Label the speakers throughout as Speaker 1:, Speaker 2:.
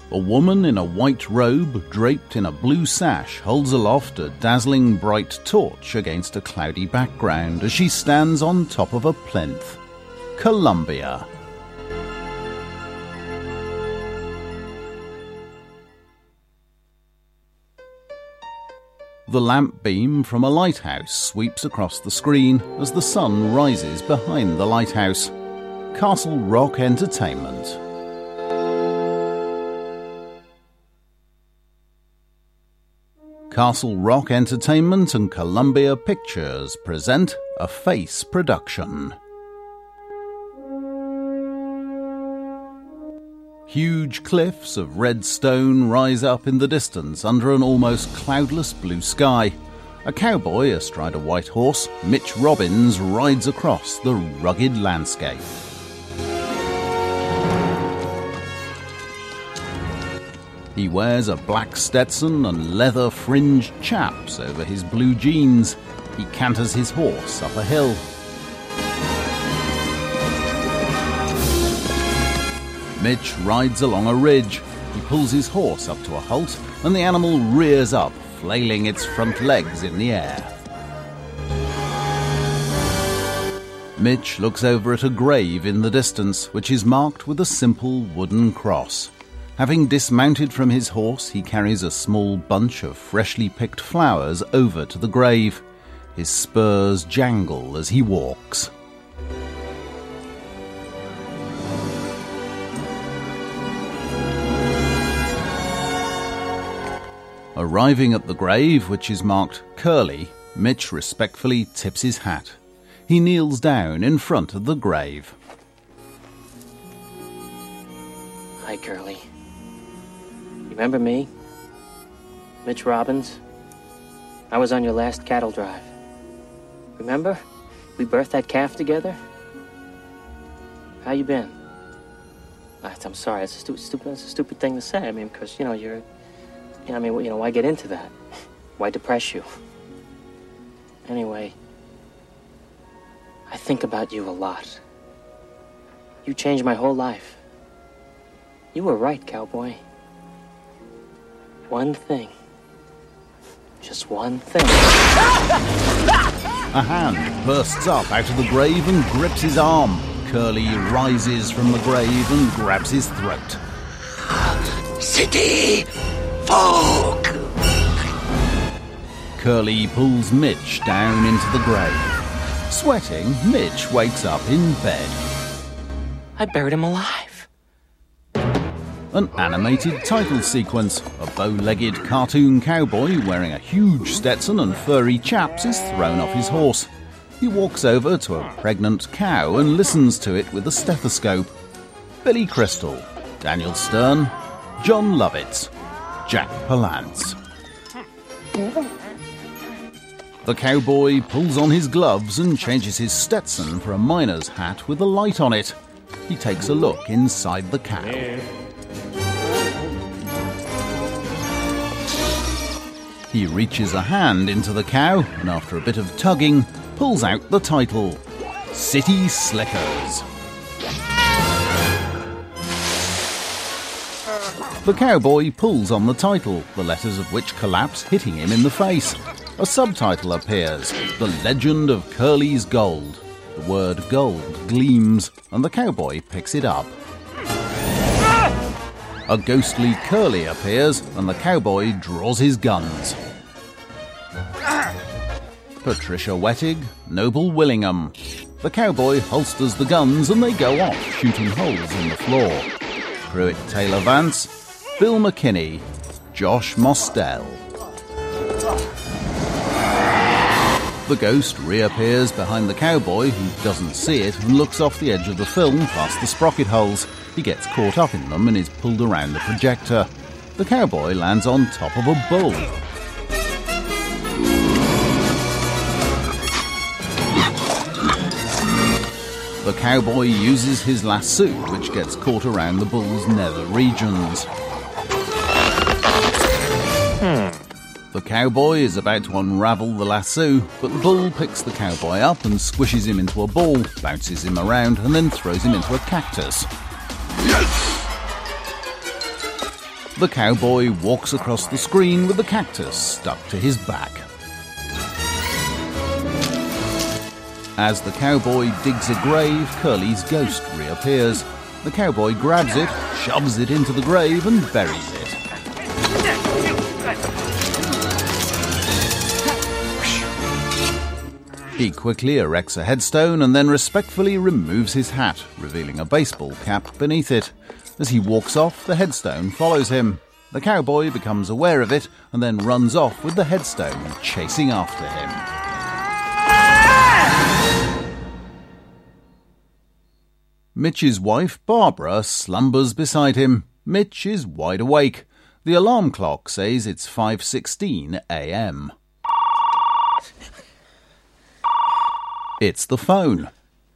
Speaker 1: A woman in a white robe, draped in a blue sash, holds aloft a dazzling bright torch against a cloudy background as she stands on top of a plinth. Columbia. The lamp beam from a lighthouse sweeps across the screen as the sun rises behind the lighthouse. Castle Rock Entertainment. Castle Rock Entertainment and Columbia Pictures present a Face production. Huge cliffs of red stone rise up in the distance under an almost cloudless blue sky. A cowboy astride a white horse, Mitch Robbins, rides across the rugged landscape. He wears a black Stetson and leather-fringed chaps over his blue jeans. He canters his horse up a hill. Mitch rides along a ridge. He pulls his horse up to a halt, and the animal rears up, flailing its front legs in the air. Mitch looks over at a grave in the distance, which is marked with a simple wooden cross. Having dismounted from his horse, he carries a small bunch of freshly picked flowers over to the grave. His spurs jangle as he walks. Arriving at the grave, which is marked Curly, Mitch respectfully tips his hat. He kneels down in front of the grave.
Speaker 2: Hi, Curly. Remember me? Mitch Robbins? I was on your last cattle drive. Remember? We birthed that calf together? How you been? I'm sorry, it's a stupid thing to say. I mean, because, you're... why get into that? Why depress you? Anyway, I think about you a lot. You changed my whole life. You were right, cowboy. One thing. Just one thing.
Speaker 1: A hand bursts up out of the grave and grips his arm. Curly rises from the grave and grabs his throat.
Speaker 3: City folk!
Speaker 1: Curly pulls Mitch down into the grave. Sweating, Mitch wakes up in bed.
Speaker 2: I buried him alive.
Speaker 1: An animated title sequence. A bow-legged cartoon cowboy wearing a huge Stetson and furry chaps is thrown off his horse. He walks over to a pregnant cow and listens to it with a stethoscope. Billy Crystal, Daniel Stern, John Lovitz, Jack Palance. The cowboy pulls on his gloves and changes his Stetson for a miner's hat with a light on it. He takes a look inside the cow. He reaches a hand into the cow and after a bit of tugging, pulls out the title, City Slickers. The cowboy pulls on the title, the letters of which collapse, hitting him in the face. A subtitle appears, The Legend of Curly's Gold. The word gold gleams, and the cowboy picks it up. A ghostly Curly appears, and the cowboy draws his guns. Patricia Wettig, Noble Willingham. The cowboy holsters the guns and they go off, shooting holes in the floor. Pruitt Taylor Vance, Bill McKinney, Josh Mostel. The ghost reappears behind the cowboy, who doesn't see it and looks off the edge of the film past the sprocket holes. He gets caught up in them and is pulled around the projector. The cowboy lands on top of a bull. The cowboy uses his lasso, which gets caught around the bull's nether regions. The cowboy is about to unravel the lasso, but the bull picks the cowboy up and squishes him into a ball, bounces him around, and then throws him into a cactus. The cowboy walks across the screen with the cactus stuck to his back. As the cowboy digs a grave, Curly's ghost reappears. The cowboy grabs it, shoves it into the grave and buries it. He quickly erects a headstone and then respectfully removes his hat, revealing a baseball cap beneath it. As he walks off, the headstone follows him. The cowboy becomes aware of it and then runs off with the headstone chasing after him. Mitch's wife, Barbara, slumbers beside him. Mitch is wide awake. The alarm clock says it's 5:16 a.m. It's the phone.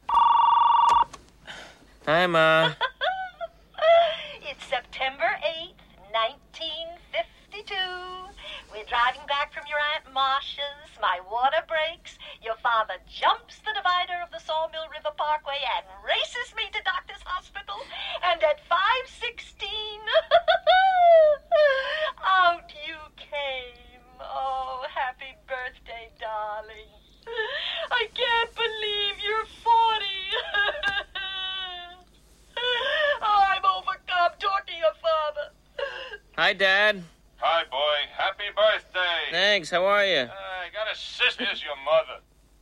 Speaker 2: Hi, Ma.
Speaker 4: It's September 8th, 1952. We're driving back from your Aunt Marcia's. My water breaks. Your father jumps the divider of the Sawmill River Parkway and races me to Doctor's Hospital. And at 5:16, out you came. Oh, happy birthday, darling. I can't believe you're 40. Oh, I'm overcome. Talk to your father.
Speaker 2: Hi, Dad.
Speaker 5: Hi, boy. Happy birthday.
Speaker 2: Thanks, how are you?
Speaker 5: I got a sister as your mother.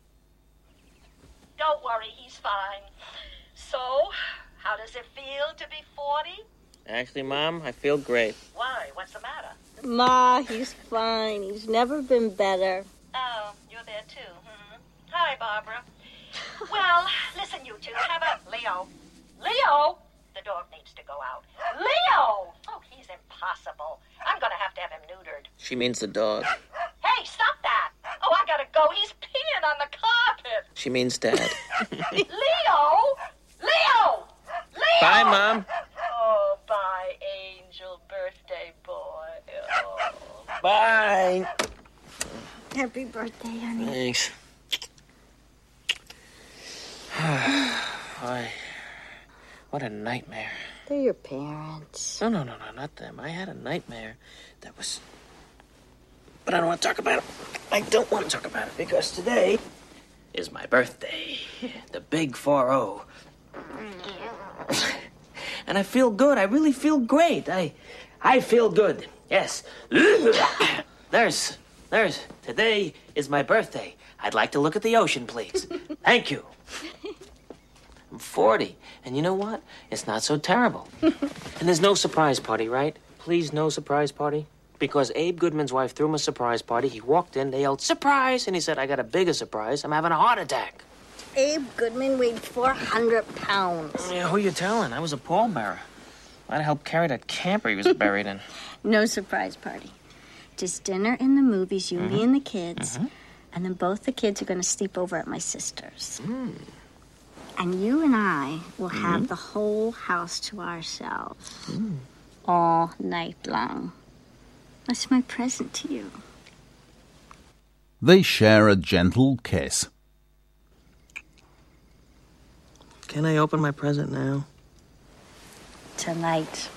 Speaker 4: Don't worry, he's fine. So, how does it feel to be 40?
Speaker 2: Actually, Mom, I feel great.
Speaker 4: Why? What's the matter?
Speaker 6: Ma, he's fine. He's never been better.
Speaker 4: Oh, you're there too. Hi, Barbara. Well, listen, you two. Have a... Leo. Leo! The dog needs to go out. Leo! Oh, he's impossible. I'm going to have him neutered.
Speaker 2: She means the dog.
Speaker 4: Hey, stop that! Oh, I gotta go. He's peeing on the carpet.
Speaker 2: She means Dad.
Speaker 4: Leo! Leo! Leo!
Speaker 2: Bye, Mom.
Speaker 4: Oh, bye, angel birthday boy. Oh.
Speaker 2: Bye.
Speaker 6: Happy birthday, honey.
Speaker 2: Thanks. What a nightmare.
Speaker 6: They're your parents.
Speaker 2: No, not them. I had a nightmare that was... But I don't want to talk about it. I don't want to talk about it because today is my birthday. The big 4-0. And I feel good. I really feel great. I feel good. Yes. There's. Today is my birthday. I'd like to look at the ocean, please. Thank you. I'm 40, and you know what? It's not so terrible. And there's no surprise party, right? Please, no surprise party. Because Abe Goodman's wife threw him a surprise party. He walked in, they yelled, surprise! And he said, I got a bigger surprise. I'm having a heart attack.
Speaker 6: Abe Goodman weighed 400 pounds.
Speaker 2: Yeah, who you telling? I was a pallbearer. I'd help carry that camper he was buried in.
Speaker 6: No surprise party. Just dinner and the movies, you, me, and the kids. And then both the kids are going to sleep over at my sister's. And you and I will have the whole house to ourselves. All night long. That's my present to you.
Speaker 1: They share a gentle kiss.
Speaker 2: Can I open my present now?
Speaker 6: Tonight.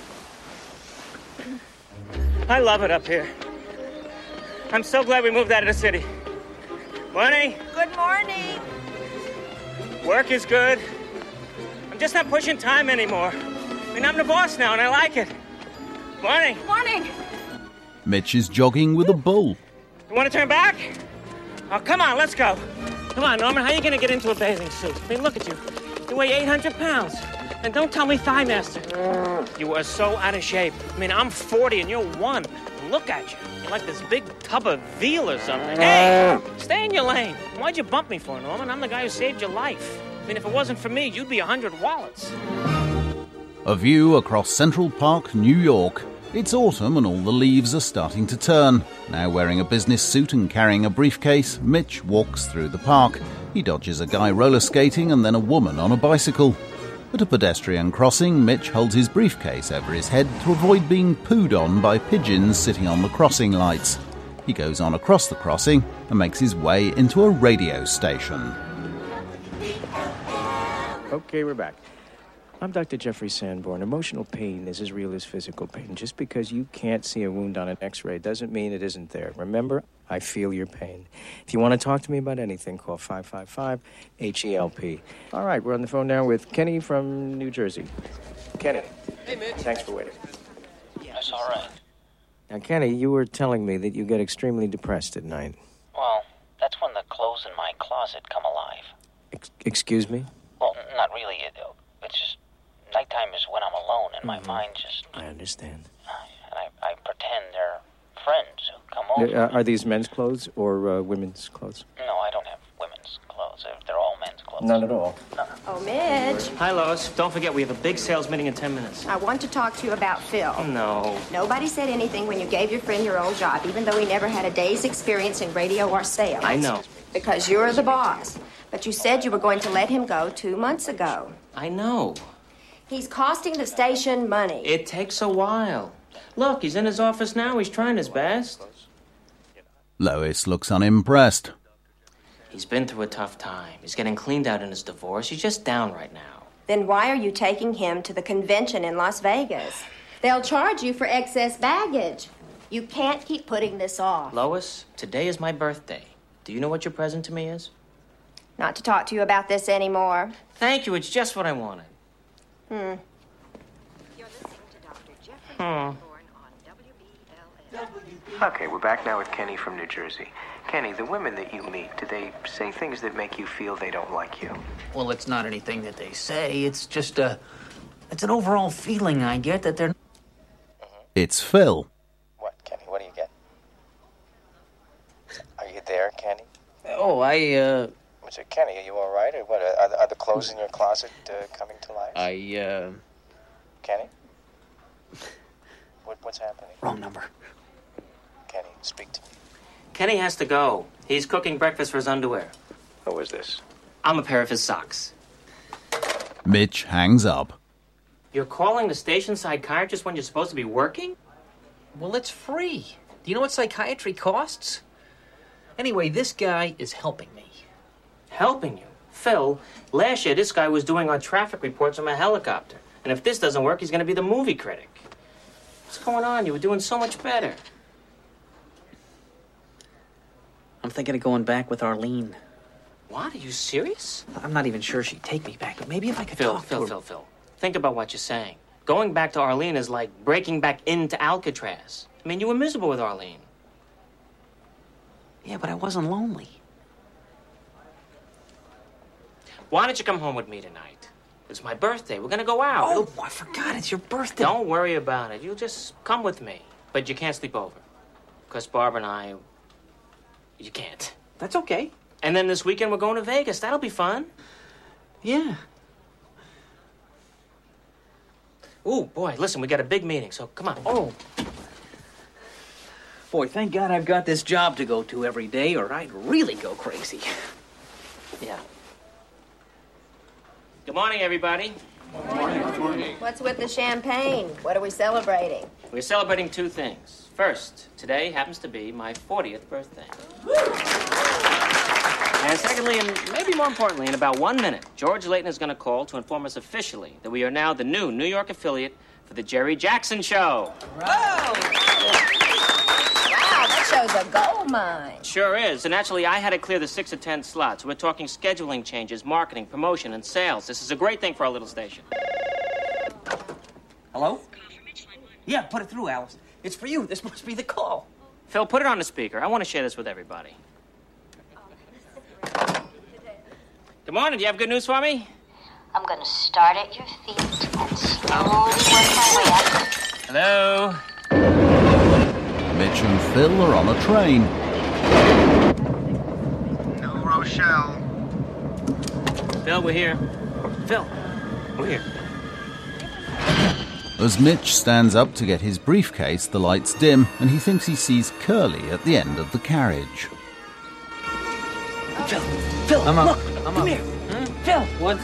Speaker 7: I love it up here. I'm so glad we moved out of the city. Lenny,
Speaker 4: Good morning.
Speaker 7: work is good. I'm just not pushing time anymore. I mean, I'm the boss now, and I like it. Lenny,
Speaker 4: Morning.
Speaker 1: Mitch is jogging with a bull.
Speaker 7: you want to turn back? Oh, come on, let's go. Come on, Norman, how are you going to get into a bathing suit? I mean, look at you. You weigh 800 pounds. And don't tell me Thigh Master. You are so out of shape. I mean, I'm 40 and you're 1. Look at you. You're like this big tub of veal or something. Hey, stay in your lane. Why'd you bump me for, Norman? I'm the guy who saved your life. I mean, if it wasn't for me, you'd be 100 wallets.
Speaker 1: A view across Central Park, New York. It's autumn and all the leaves are starting to turn. Now wearing a business suit and carrying a briefcase, Mitch walks through the park. He dodges a guy roller skating and then a woman on a bicycle. At a pedestrian crossing, Mitch holds his briefcase over his head to avoid being pooed on by pigeons sitting on the crossing lights. He goes on across the crossing and makes his way into a radio station.
Speaker 8: Okay, we're back. I'm Dr. Jeffrey Sanborn. Emotional pain is as real as physical pain. Just because you can't see a wound on an x-ray doesn't mean it isn't there. Remember, I feel your pain. If you want to talk to me about anything, call 555-HELP. All right, we're on the phone now with Kenny from New Jersey. Kenny.
Speaker 9: Hey, Mitch.
Speaker 8: Thanks for waiting.
Speaker 9: That's all right.
Speaker 8: Now, Kenny, you were telling me that you get extremely depressed at night.
Speaker 9: Well, that's when the clothes in my closet come alive.
Speaker 8: Excuse me?
Speaker 9: Well, not really. It's just nighttime is when I'm alone and my mind just...
Speaker 8: I understand.
Speaker 9: And I pretend they're friends who come over.
Speaker 8: Are these men's clothes or women's clothes?
Speaker 9: No, I don't have women's clothes. They're all men's clothes.
Speaker 8: Not at all.
Speaker 9: No.
Speaker 10: Oh, Midge.
Speaker 7: Hi, Lois. Don't forget, we have a big sales meeting in 10 minutes.
Speaker 10: I want to talk to you about Phil.
Speaker 7: No.
Speaker 10: Nobody said anything when you gave your friend your old job, even though he never had a day's experience in radio or sales.
Speaker 7: I know.
Speaker 10: Because you're the boss. But you said you were going to let him go 2 months ago.
Speaker 7: I know.
Speaker 10: He's costing the station money.
Speaker 7: It takes a while. Look, he's in his office now. He's trying his best.
Speaker 1: Lois looks unimpressed.
Speaker 2: He's been through a tough time. He's getting cleaned out in his divorce. He's just down right now.
Speaker 10: Then why are you taking him to the convention in Las Vegas? They'll charge you for excess baggage. You can't keep putting this off.
Speaker 2: Lois, today is my birthday. Do you know what your present to me is?
Speaker 10: Not to talk to you about this anymore.
Speaker 2: Thank you. It's just what I wanted.
Speaker 10: You're
Speaker 11: listening to Dr. Jeffrey
Speaker 10: Sanborn
Speaker 11: on
Speaker 8: Okay, we're back now with Kenny from New Jersey. Kenny, the women that you meet, do they say things that make you feel they don't like you?
Speaker 12: Well, it's not anything that they say. It's just it's an overall feeling I get that they're...
Speaker 1: It's Phil.
Speaker 13: What, Kenny? What do you get? Are you there, Kenny?
Speaker 12: Oh,
Speaker 13: Mr. Kenny, are you all right? Or what? Are the clothes in your closet coming to life?
Speaker 12: Kenny?
Speaker 13: What's happening?
Speaker 12: Wrong number.
Speaker 13: Kenny, speak to me.
Speaker 2: Kenny has to go. He's cooking breakfast for his underwear.
Speaker 8: Who is this?
Speaker 2: I'm a pair of his socks.
Speaker 1: Mitch hangs up.
Speaker 2: You're calling the station psychiatrist when you're supposed to be working?
Speaker 12: Well, it's free. Do you know what psychiatry costs? Anyway, this guy is helping me.
Speaker 2: Helping you? Phil, last year this guy was doing our traffic reports from a helicopter. And if this doesn't work, he's going to be the movie critic. What's going on? You were doing so much better.
Speaker 12: I'm thinking of going back with Arlene.
Speaker 2: What? Are you serious?
Speaker 12: I'm not even sure she'd take me back, but maybe if I could talk to her.
Speaker 2: Phil. Think about what you're saying. Going back to Arlene is like breaking back into Alcatraz. I mean, you were miserable with Arlene.
Speaker 12: Yeah, but I wasn't lonely.
Speaker 2: Why don't you come home with me tonight? It's my birthday. We're going to go out.
Speaker 12: Oh, I forgot. It's your birthday.
Speaker 2: Don't worry about it. You'll just come with me. But you can't sleep over. Because Barbara and I... You can't.
Speaker 12: That's okay.
Speaker 2: And then this weekend we're going to Vegas. That'll be fun.
Speaker 12: Yeah.
Speaker 2: Ooh, boy, listen, we got a big meeting, so come on.
Speaker 12: Oh. Boy, thank God I've got this job to go to every day, or I'd really go crazy.
Speaker 2: Yeah. Good morning, everybody.
Speaker 10: Good morning. What's with the champagne? What are we celebrating?
Speaker 2: We're celebrating two things. First, today happens to be my 40th birthday. And secondly, and maybe more importantly, in about 1 minute, George Layton is going to call to inform us officially that we are now the new New York affiliate for the Jerry Jackson Show.
Speaker 10: Wow, that show's a gold mine.
Speaker 2: Sure is. And actually, I had to clear the 6 or 10 slots. We're talking scheduling changes, marketing, promotion, and sales. This is a great thing for our little station.
Speaker 12: Hello? Yeah, put it through, Alice. It's for you. This must be the call.
Speaker 2: Phil, put it on the speaker. I want to share this with everybody. Good morning. Do you have good news for me?
Speaker 11: I'm going to start at your feet and slowly work my way up.
Speaker 2: Hello?
Speaker 1: Mitch and Phil are on a train.
Speaker 13: New Rochelle.
Speaker 2: Phil, we're here. Phil, we're here.
Speaker 1: As Mitch stands up to get his briefcase, the lights dim, and he thinks he sees Curly at the end of the carriage.
Speaker 12: Phil,
Speaker 8: I'm up.
Speaker 12: Look, come here. Phil.
Speaker 2: What?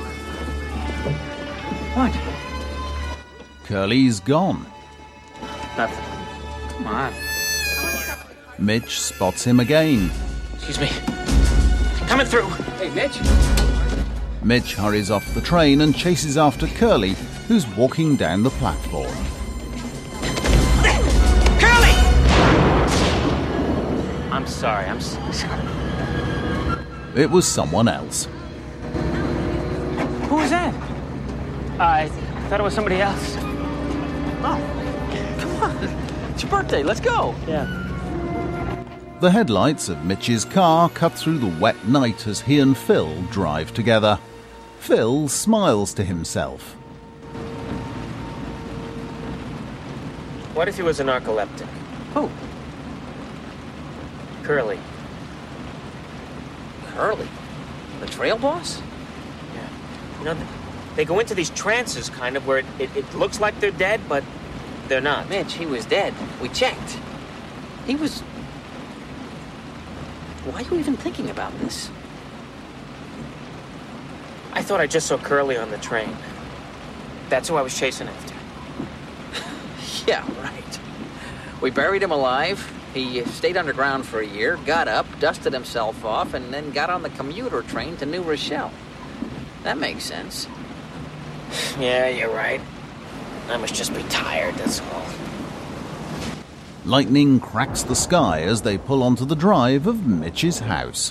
Speaker 12: What?
Speaker 1: Curly's gone.
Speaker 2: Nothing.
Speaker 12: Come on.
Speaker 1: Mitch spots him again.
Speaker 2: Excuse me. Coming through.
Speaker 12: Hey, Mitch.
Speaker 1: Mitch hurries off the train and chases after Curly, who's walking down the platform.
Speaker 7: Curly! I'm sorry, I'm sorry.
Speaker 1: It was someone else.
Speaker 7: Who was that? I thought it was somebody else. Oh, come on. It's your birthday, let's go. Yeah.
Speaker 1: The headlights of Mitch's car cut through the wet night as he and Phil drive together. Phil smiles to himself.
Speaker 7: What if he was a narcoleptic? Who? Curly.
Speaker 12: Curly? The trail boss?
Speaker 7: Yeah. You know, they go into these trances, kind of, where it looks like they're dead, but they're not.
Speaker 12: Mitch, he was dead. We checked. He was... Why are you even thinking about this?
Speaker 7: I thought I just saw Curly on the train. That's who I was chasing after.
Speaker 12: Yeah, right. We buried him alive. He stayed underground for a year, got up, dusted himself off, and then got on the commuter train to New Rochelle. That makes sense.
Speaker 7: Yeah, you're right. I must just be tired, that's all.
Speaker 1: Lightning cracks the sky as they pull onto the drive of Mitch's house.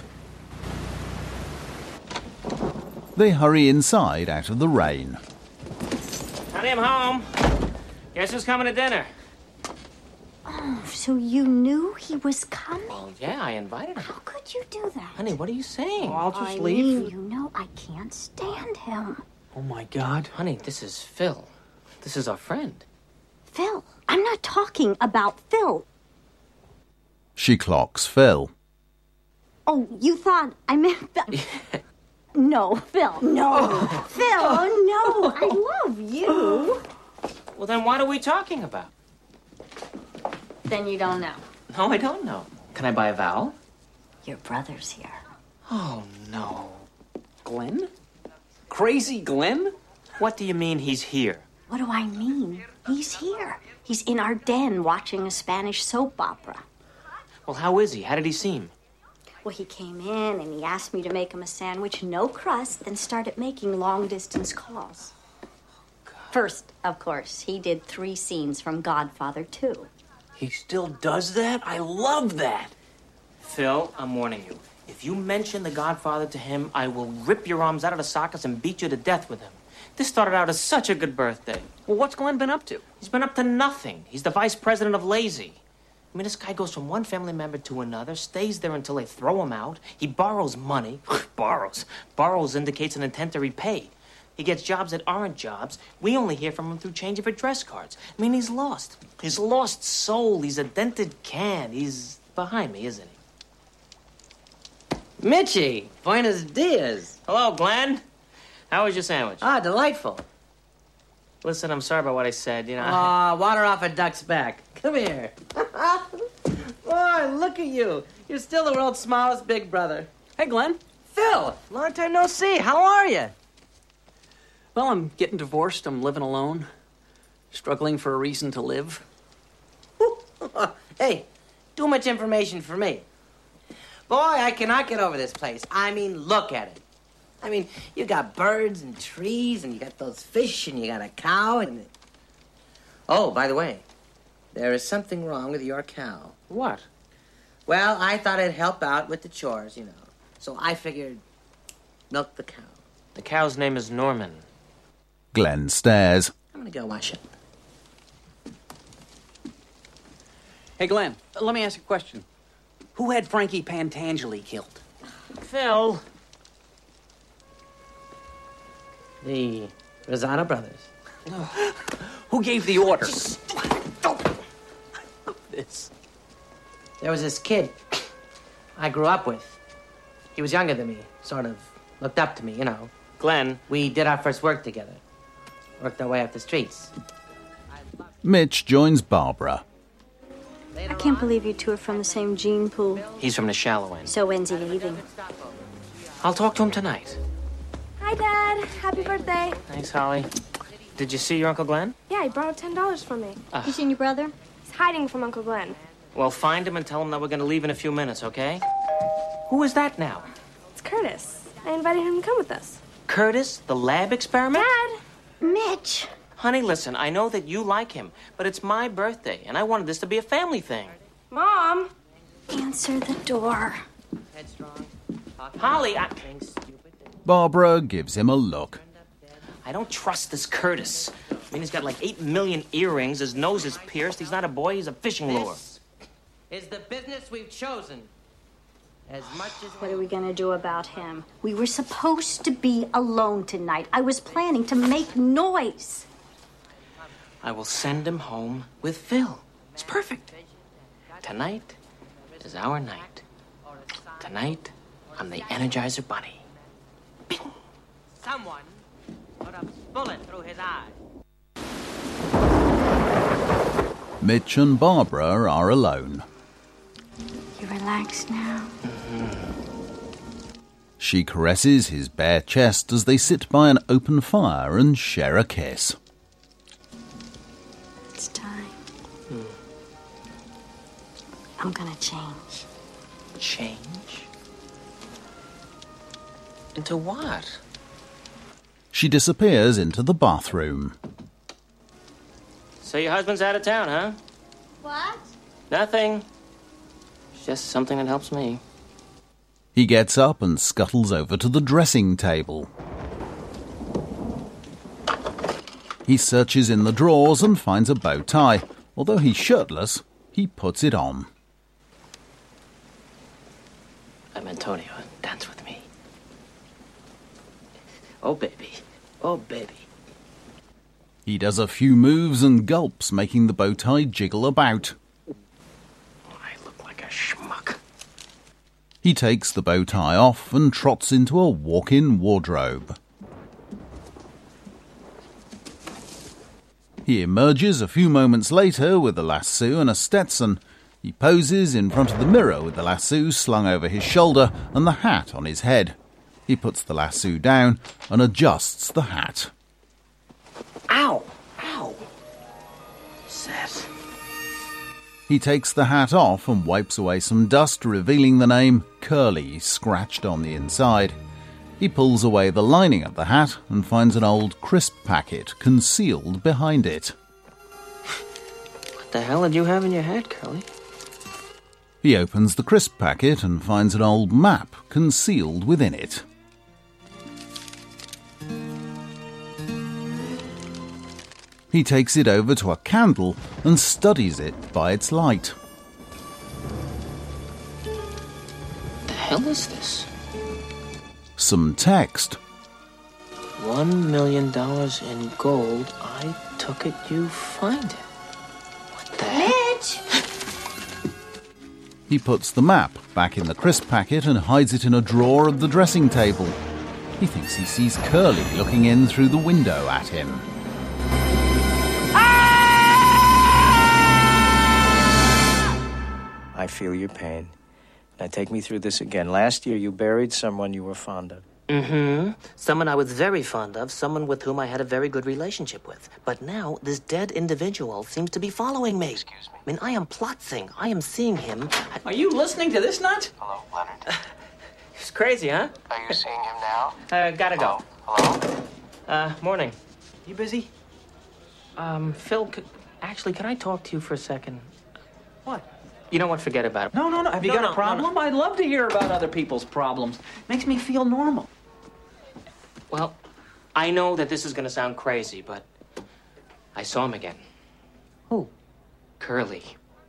Speaker 1: They hurry inside out of the rain.
Speaker 7: Honey, I'm home. Guess who's coming to dinner?
Speaker 6: Oh, so you knew he was coming?
Speaker 7: Well, yeah, I invited him.
Speaker 6: How could you do that?
Speaker 7: Honey, what are you saying?
Speaker 12: Oh, I'll just
Speaker 6: I
Speaker 12: leave.
Speaker 6: mean, you know I can't stand him.
Speaker 12: Oh, my God.
Speaker 7: Honey, this is Phil. This is our friend.
Speaker 6: Phil, I'm not talking about Phil.
Speaker 1: She clocks Phil.
Speaker 6: Oh, you thought I meant... No, Phil, no. Phil, no, I love you.
Speaker 7: Well, then what are we talking about?
Speaker 6: Then you don't know.
Speaker 7: No, I don't know. Can I buy a vowel?
Speaker 6: Your brother's here.
Speaker 7: Oh, no.
Speaker 12: Glenn? Crazy Glenn?
Speaker 7: What do you mean he's here?
Speaker 6: What do I mean? He's here. He's in our den watching a Spanish soap opera.
Speaker 7: Well, how is he? How did he seem?
Speaker 6: Well, he came in and he asked me to make him a sandwich, no crust, and started making long-distance calls. First, of course, he did 3 scenes from Godfather 2.
Speaker 12: He still does that? I love that.
Speaker 7: Phil, I'm warning you. If you mention the Godfather to him, I will rip your arms out of the sockets and beat you to death with him. This started out as such a good birthday.
Speaker 12: Well, what's Glenn been up to?
Speaker 7: He's been up to nothing. He's the vice president of Lazy. I mean, this guy goes from one family member to another, stays there until they throw him out. He borrows money. Borrows. Borrows indicates an intent to repay. He gets jobs that aren't jobs. We only hear from him through change of address cards. I mean, he's lost. He's lost soul. He's a dented can. He's behind me, isn't he?
Speaker 14: Mitchie, buenos dias.
Speaker 7: Hello, Glenn. How was your sandwich?
Speaker 14: Ah, delightful.
Speaker 7: Listen, I'm sorry about what I said, you know.
Speaker 14: Water off a duck's back. Come here. Boy, look at you. You're still the world's smallest big brother.
Speaker 12: Hey, Glenn.
Speaker 14: Phil, long time no see. How are you?
Speaker 12: Well, I'm getting divorced. I'm living alone. Struggling for a reason to live.
Speaker 14: Hey, too much information for me. Boy, I cannot get over this place. I mean, look at it. I mean, you got birds and trees, and you got those fish, and you got a cow, and... Oh, by the way, there is something wrong with your cow.
Speaker 7: What?
Speaker 14: Well, I thought I'd help out with the chores, you know. So I figured milk the cow.
Speaker 7: The cow's name is Norman.
Speaker 1: Glenn stares.
Speaker 14: I'm gonna go wash it.
Speaker 12: Hey, Glenn, let me ask you a question. Who had Frankie Pantangeli killed?
Speaker 7: Phil.
Speaker 14: The Rosano brothers.
Speaker 12: Who gave the order?
Speaker 14: This. There was this kid I grew up with. He was younger than me, sort of looked up to me, you know.
Speaker 7: Glenn.
Speaker 14: We did our first work together. Worked our way up the streets.
Speaker 1: Mitch joins Barbara.
Speaker 6: I can't believe you two are from the same gene pool.
Speaker 7: He's from the shallow end.
Speaker 6: So when's he leaving?
Speaker 7: I'll talk to him tonight.
Speaker 15: Hi, Dad. Happy birthday.
Speaker 7: Thanks, Holly. Did you see your Uncle Glenn?
Speaker 15: Yeah, he borrowed $10 from me.
Speaker 6: You seen your brother?
Speaker 15: He's hiding from Uncle Glenn.
Speaker 7: Well, find him and tell him that we're going to leave in a few minutes, okay? Who is that now?
Speaker 15: It's Curtis. I invited him to come with us.
Speaker 7: Curtis, the lab experiment?
Speaker 15: Dad!
Speaker 6: Mitch!
Speaker 7: Honey, listen, I know that you like him, but it's my birthday, and I wanted this to be a family thing.
Speaker 15: Mom!
Speaker 6: Answer the door.
Speaker 7: Holly,
Speaker 1: Barbara gives him a look.
Speaker 7: I don't trust this Curtis. I mean, he's got like 8 million earrings, his nose is pierced, he's not a boy, he's a fishing lure.
Speaker 14: This is the business we've chosen. As much as...
Speaker 6: What are we gonna do about him? We were supposed to be alone tonight. I was planning to make noise.
Speaker 7: I will send him home with Phil. It's perfect. Tonight is our night. Tonight, I'm the Energizer Bunny. Bing.
Speaker 14: Someone put a bullet through his eye.
Speaker 1: Mitch and Barbara are alone.
Speaker 6: You relax now?
Speaker 1: She caresses his bare chest as they sit by an open fire and share a kiss.
Speaker 6: It's time. I'm gonna change.
Speaker 7: Change? Into what?
Speaker 1: She disappears into the bathroom.
Speaker 7: So your husband's out of town, huh?
Speaker 6: What?
Speaker 7: Nothing. It's just something that helps me.
Speaker 1: He gets up and scuttles over to the dressing table. He searches in the drawers and finds a bow tie. Although he's shirtless, he puts it on.
Speaker 7: I'm Antonio. Dance with me. Oh, baby. Oh, baby.
Speaker 1: He does a few moves and gulps, making the bow tie jiggle about.
Speaker 7: I look like a schmuck.
Speaker 1: He takes the bow tie off and trots into a walk-in wardrobe. He emerges a few moments later with a lasso and a Stetson. He poses in front of the mirror with the lasso slung over his shoulder and the hat on his head. He puts the lasso down and adjusts the hat.
Speaker 7: Ow! Ow! Seth.
Speaker 1: He takes the hat off and wipes away some dust, revealing the name Curly scratched on the inside. He pulls away the lining of the hat and finds an old crisp packet concealed behind it.
Speaker 7: What the hell did you have in your hat, Curly?
Speaker 1: He opens the crisp packet and finds an old map concealed within it. He takes it over to a candle and studies it by its light.
Speaker 7: The hell is this?
Speaker 1: Some text.
Speaker 7: $1 million in gold. I took it, you find it. What the hell?
Speaker 6: Mitch!
Speaker 1: He puts the map back in the crisp packet and hides it in a drawer of the dressing table. He thinks he sees Curly looking in through the window at him.
Speaker 8: I feel your pain. Now take me through this again. Last year you buried someone you were fond of.
Speaker 7: Mm-hmm. Someone I was very fond of, someone with whom I had a very good relationship with. But now, this dead individual seems to be following me.
Speaker 13: Excuse me.
Speaker 7: I mean, I am plotting. I am seeing him.
Speaker 12: Are you listening to this nut?
Speaker 13: Hello, Leonard.
Speaker 7: It's crazy, huh?
Speaker 13: Are you seeing him now?
Speaker 7: Gotta go.
Speaker 13: Hello?
Speaker 7: Morning.
Speaker 12: You busy?
Speaker 7: Phil, can I talk to you for a second?
Speaker 12: What?
Speaker 7: You know what? Forget about it.
Speaker 12: No. Have you got a problem?
Speaker 7: No.
Speaker 12: I'd love to hear about other people's problems. Makes me feel normal.
Speaker 7: Well, I know that this is gonna sound crazy, but I saw him again.
Speaker 12: Who?
Speaker 7: Curly.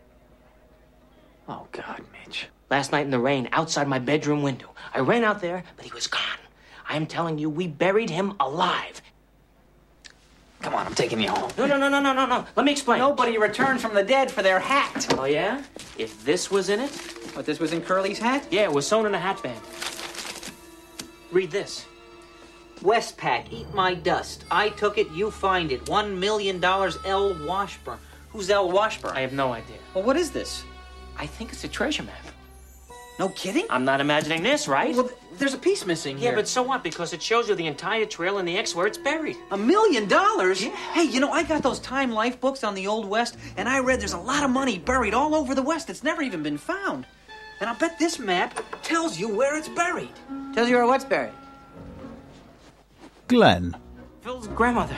Speaker 12: Oh, God, Mitch.
Speaker 7: Last night in the rain, outside my bedroom window. I ran out there, but he was gone. I am telling you, we buried him alive.
Speaker 12: Come on, I'm taking you home.
Speaker 7: No. Let me explain.
Speaker 12: Nobody returned from the dead for their hat.
Speaker 7: Oh, yeah? If this was in it?
Speaker 12: What, this was in Curly's hat?
Speaker 7: Yeah, it was sewn in a hat band. Read this.
Speaker 12: Westpac, eat my dust. I took it, you find it. $1 million, L. Washburn. Who's L. Washburn?
Speaker 7: I have no idea.
Speaker 12: Well, what is this?
Speaker 7: I think it's a treasure map.
Speaker 12: No kidding?
Speaker 7: I'm not imagining this, right?
Speaker 12: Well, there's a piece missing here.
Speaker 7: Yeah, but so what? Because it shows you the entire trail and the X where it's buried.
Speaker 12: $1 million?
Speaker 7: Yeah.
Speaker 12: Hey, you know, I got those Time Life books on the Old West, and I read there's a lot of money buried all over the West that's never even been found. And I'll bet this map tells you where it's buried.
Speaker 14: Tells you where what's buried?
Speaker 1: Glenn.
Speaker 7: Phil's grandmother.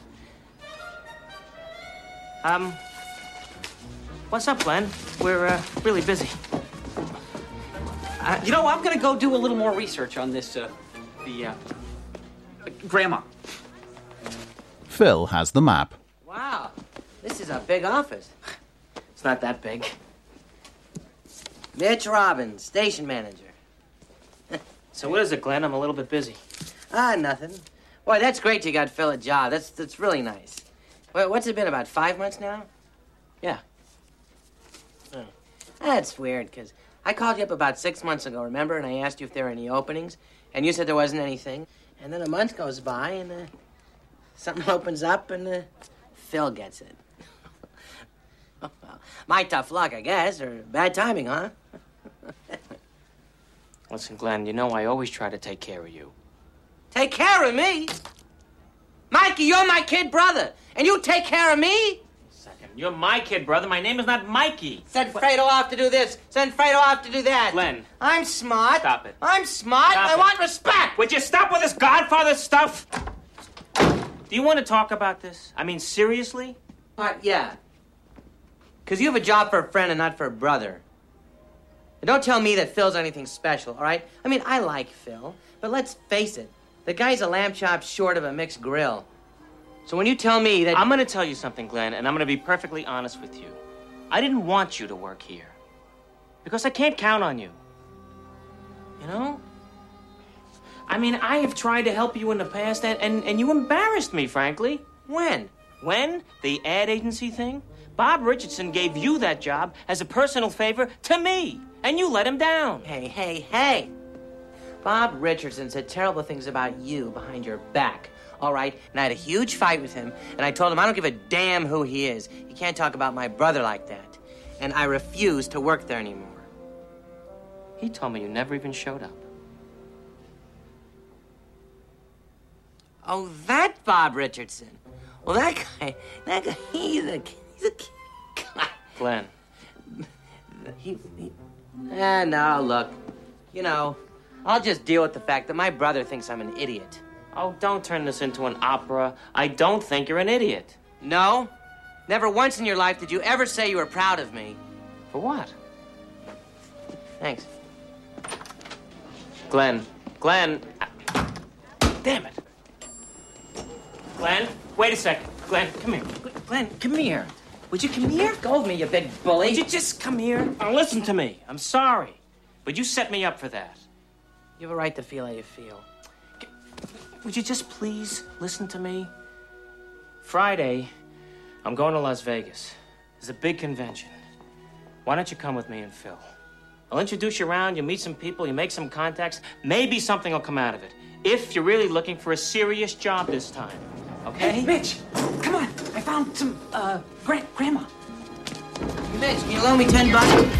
Speaker 7: What's up, Glenn? We're really busy.
Speaker 16: You know, I'm gonna go do a little more research on this, Grandma.
Speaker 1: Phil has the map.
Speaker 14: Wow, this is a big office.
Speaker 7: It's not that big.
Speaker 14: Mitch Robbins, station manager.
Speaker 7: So what is it, Glenn? I'm a little bit busy.
Speaker 14: Nothing. Boy, that's great you got Phil a job. That's really nice. What's it been, about 5 months now?
Speaker 7: Yeah.
Speaker 14: Oh. That's weird, because I called you up about 6 months ago, remember? And I asked you if there were any openings, and you said there wasn't anything. And then a month goes by, and something opens up, and Phil gets it. Well, my tough luck, I guess, or bad timing, huh?
Speaker 7: Listen, Glenn, you know I always try to take care of you.
Speaker 14: Take care of me? Mikey, you're my kid brother, and you take care of me?
Speaker 7: Second, you're my kid, brother. My name is not Mikey.
Speaker 14: Send Fredo off to do this. Send Fredo off to do that.
Speaker 7: Glenn.
Speaker 14: I'm smart.
Speaker 7: Stop it.
Speaker 14: I'm smart.
Speaker 7: Stop
Speaker 14: I
Speaker 7: it.
Speaker 14: want respect.
Speaker 7: Would you stop with this Godfather stuff? Do you want to talk about this? I mean, seriously?
Speaker 14: Yeah. Because you have a job for a friend and not for a brother. And don't tell me that Phil's anything special, all right? I mean, I like Phil, but let's face it. The guy's a lamb chop short of a mixed grill. So when you tell me that...
Speaker 7: I'm going to tell you something, Glenn, and I'm going to be perfectly honest with you. I didn't want you to work here. Because I can't count on you. You know? I mean, I have tried to help you in the past, and you embarrassed me, frankly.
Speaker 14: When?
Speaker 7: When? The ad agency thing? Bob Richardson gave you that job as a personal favor to me, and you let him down.
Speaker 14: Hey. Bob Richardson said terrible things about you behind your back, all right? And I had a huge fight with him, and I told him I don't give a damn who he is. You can't talk about my brother like that. And I refuse to work there anymore.
Speaker 7: He told me you never even showed up.
Speaker 14: Oh, that Bob Richardson. Well, that guy, he's a
Speaker 7: Glenn.
Speaker 14: No, look, you know, I'll just deal with the fact that my brother thinks I'm an idiot.
Speaker 7: Oh, don't turn this into an opera. I don't think you're an idiot.
Speaker 14: No? Never once in your life did you ever say you were proud of me.
Speaker 7: For what?
Speaker 14: Thanks.
Speaker 7: Glenn. Damn it. Glenn, wait a second. Glenn, come here.
Speaker 14: Glenn, come here. Would you come here? Go with me, you big bully.
Speaker 7: Would you just come here? Now listen to me. I'm sorry, but you set me up for that.
Speaker 14: You have a right to feel how you feel.
Speaker 7: Would you just please listen to me? Friday, I'm going to Las Vegas. There's a big convention. Why don't you come with me and Phil? I'll introduce you around, you'll meet some people, you make some contacts. Maybe something will come out of it. If you're really looking for a serious job this time. Okay?
Speaker 16: Hey, Mitch, come on. I found some, Grandma.
Speaker 14: Mitch, can you loan me $10?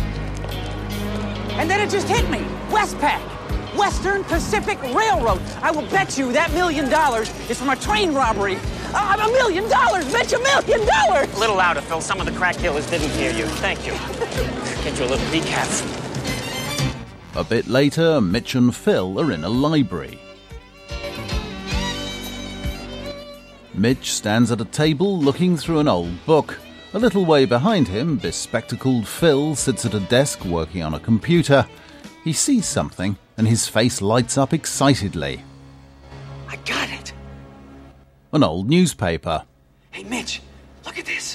Speaker 16: And then it just hit me. Westpac, Western Pacific Railroad. I will bet you that $1 million is from a train robbery. $1 million, Mitch, $1 million!
Speaker 7: A little louder, Phil. Some of the crack dealers didn't hear you. Thank you. Get you a little decaf.
Speaker 1: A bit later, Mitch and Phil are in a library. Mitch stands at a table looking through an old book. A little way behind him, bespectacled Phil sits at a desk working on a computer. He sees something and his face lights up excitedly.
Speaker 16: I got it.
Speaker 1: An old newspaper.
Speaker 16: Hey, Mitch, look at this.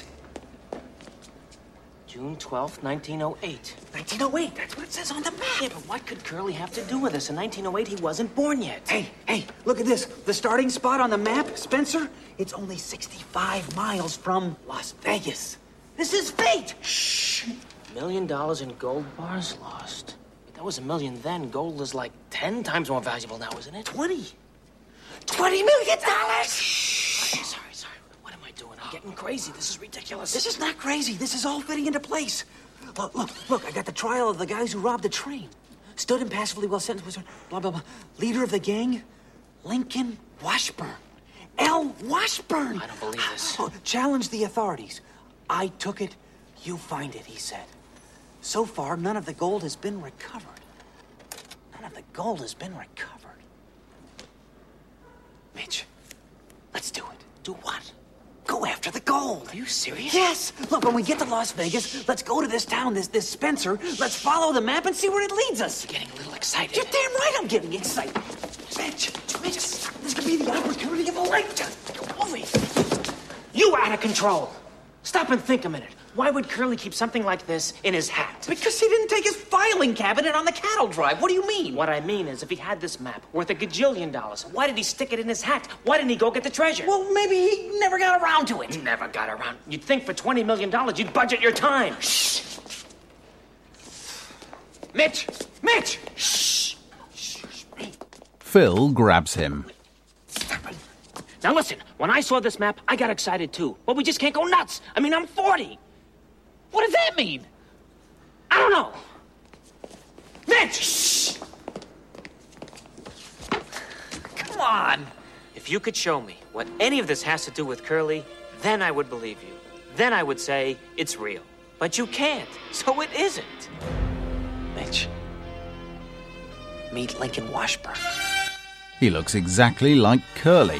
Speaker 7: June 12th, 1908.
Speaker 16: 1908, that's what it says on the map.
Speaker 7: Yeah, but what could Curly have to do with this? In 1908, he wasn't born yet.
Speaker 16: Hey, look at this. The starting spot on the map, Spencer, it's only 65 miles from Las Vegas. This is fate. Shh.
Speaker 7: $1 million in gold bars lost. But that was $1 million then. Gold is like 10 times more valuable now, isn't it?
Speaker 16: 20 million.
Speaker 7: Sorry. What am I doing? I'm getting crazy. This is ridiculous.
Speaker 16: This is not crazy. This is all fitting into place. Look, I got the trial of the guys who robbed the train. Stood impassively while sentenced was blah, blah, blah. Leader of the gang, Lincoln Washburn. L. Washburn.
Speaker 7: I don't believe this.
Speaker 16: Challenged the authorities. I took it, you find it, he said. So far, none of the gold has been recovered. Mitch, let's do it.
Speaker 14: Do what?
Speaker 16: Go after the gold.
Speaker 14: Are you serious?
Speaker 16: Yes. Look, when we get to Las Vegas, let's go to this town, this Spencer. Let's follow the map and see where it leads us.
Speaker 14: You're getting a little excited.
Speaker 16: You're damn right I'm getting excited. Mitch, this could be the opportunity of a lifetime.
Speaker 14: Over here. You out of control. Stop and think a minute. Why would Curly keep something like this in his hat?
Speaker 16: Because he didn't take his filing cabinet on the cattle drive. What do you mean?
Speaker 14: What I mean is, if he had this map worth $1 gajillion, why did he stick it in his hat? Why didn't he go get the treasure?
Speaker 16: Well, maybe he never got around to it.
Speaker 14: Never got around. You'd think for $20 million, you'd budget your time.
Speaker 16: Shh. Mitch! Mitch!
Speaker 14: Shh.
Speaker 1: Phil grabs him.
Speaker 14: Now listen, when I saw this map, I got excited too. But we just can't go nuts. I mean, I'm 40. What does that mean? I don't know. Mitch! Shh! Come on. If you could show me what any of this has to do with Curly, then I would believe you. Then I would say it's real. But you can't, so it isn't.
Speaker 16: Mitch, meet Lincoln Washburn.
Speaker 1: He looks exactly like Curly.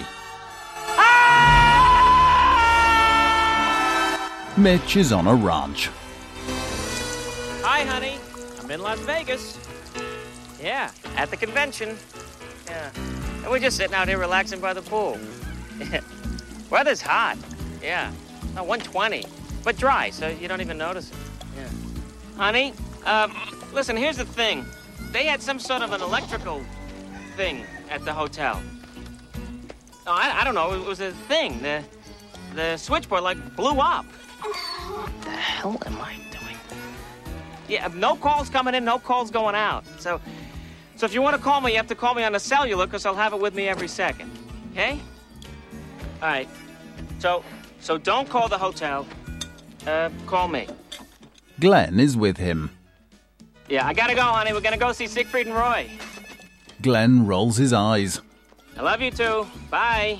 Speaker 1: Mitch is on a ranch.
Speaker 7: Hi, honey. I'm in Las Vegas. Yeah, at the convention. Yeah. And we're just sitting out here relaxing by the pool. Weather's hot. Yeah. No, 120. But dry, so you don't even notice it. Yeah. Honey, listen, here's the thing. They had some sort of an electrical thing at the hotel. Oh, I don't know. It was a thing. The switchboard, like, blew up.
Speaker 14: What the hell am I doing?
Speaker 7: Yeah, no calls coming in, no calls going out. So if you want to call me, you have to call me on the cellular, because I'll have it with me every second. Okay? All right. So don't call the hotel. Call me.
Speaker 1: Glenn is with him.
Speaker 7: Yeah, I gotta go, honey. We're gonna go see Siegfried and Roy.
Speaker 1: Glenn rolls his eyes.
Speaker 7: I love you too. Bye.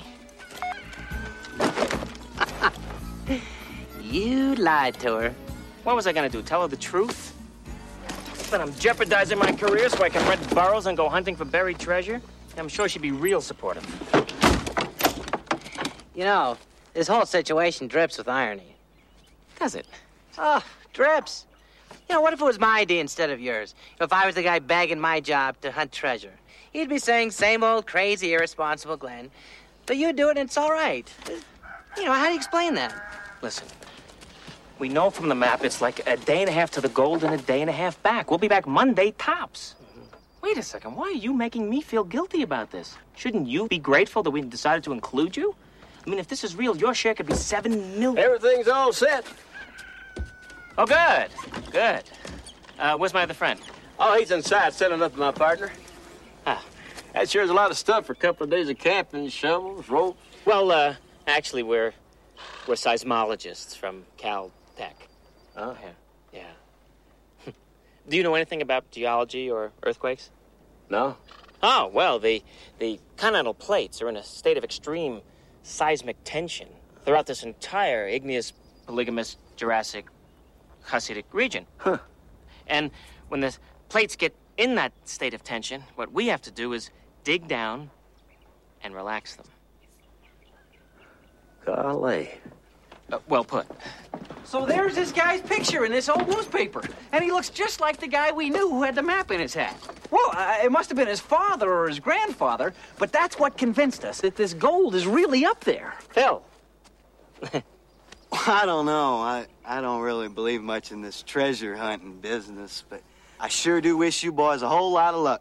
Speaker 14: You lied to her.
Speaker 7: What was I gonna do? Tell her the truth? But I'm jeopardizing my career so I can rent burros and go hunting for buried treasure? I'm sure she'd be real supportive.
Speaker 14: You know, this whole situation drips with irony.
Speaker 7: Does it?
Speaker 14: Oh, drips. You know, what if it was my idea instead of yours? If I was the guy bagging my job to hunt treasure? You'd be saying same old crazy, irresponsible Glenn. But you do it and it's all right. You know, how do you explain that?
Speaker 7: Listen, we know from the map it's like a day and a half to the gold and a day and a half back. We'll be back Monday, tops. Wait a second, why are you making me feel guilty about this? Shouldn't you be grateful that we decided to include you? I mean, if this is real, your share could be $7 million.
Speaker 17: Everything's all set.
Speaker 7: Oh, good. Good. Where's my other friend?
Speaker 17: Oh, he's inside setting up with my partner.
Speaker 7: Ah.
Speaker 17: That sure is a lot of stuff for a couple of days of camping, shovels, ropes.
Speaker 7: Well, actually, we're seismologists from Caltech.
Speaker 17: Oh,
Speaker 7: yeah. Do you know anything about geology or earthquakes?
Speaker 17: No.
Speaker 7: Oh, well, the continental plates are in a state of extreme seismic tension throughout this entire igneous, polygamous, Jurassic, Hasidic region.
Speaker 17: Huh.
Speaker 7: And when the plates get in that state of tension, what we have to do is dig down and relax them.
Speaker 17: Golly.
Speaker 7: Well put.
Speaker 18: So there's this guy's picture in this old newspaper, and he looks just like the guy we knew who had the map in his hat. Well, it must have been his father or his grandfather, but that's what convinced us that this gold is really up there.
Speaker 7: Phil.
Speaker 19: I don't know. I don't really believe much in this treasure hunting business, but I sure do wish you boys a whole lot of luck.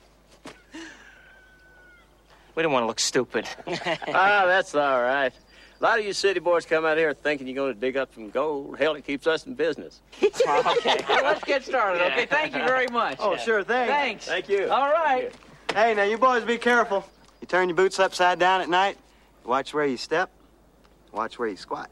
Speaker 7: We don't want to look stupid.
Speaker 17: That's all right. A lot of you city boys come out here thinking you're going to dig up some gold. Hell, it keeps us in business.
Speaker 18: Okay, well, let's get started, okay? Thank you very much.
Speaker 19: Oh, sure thing.
Speaker 18: Thanks.
Speaker 17: Thank you.
Speaker 18: All right.
Speaker 19: Hey, now you boys be careful. You turn your boots upside down at night. Watch where you step. Watch where you squat.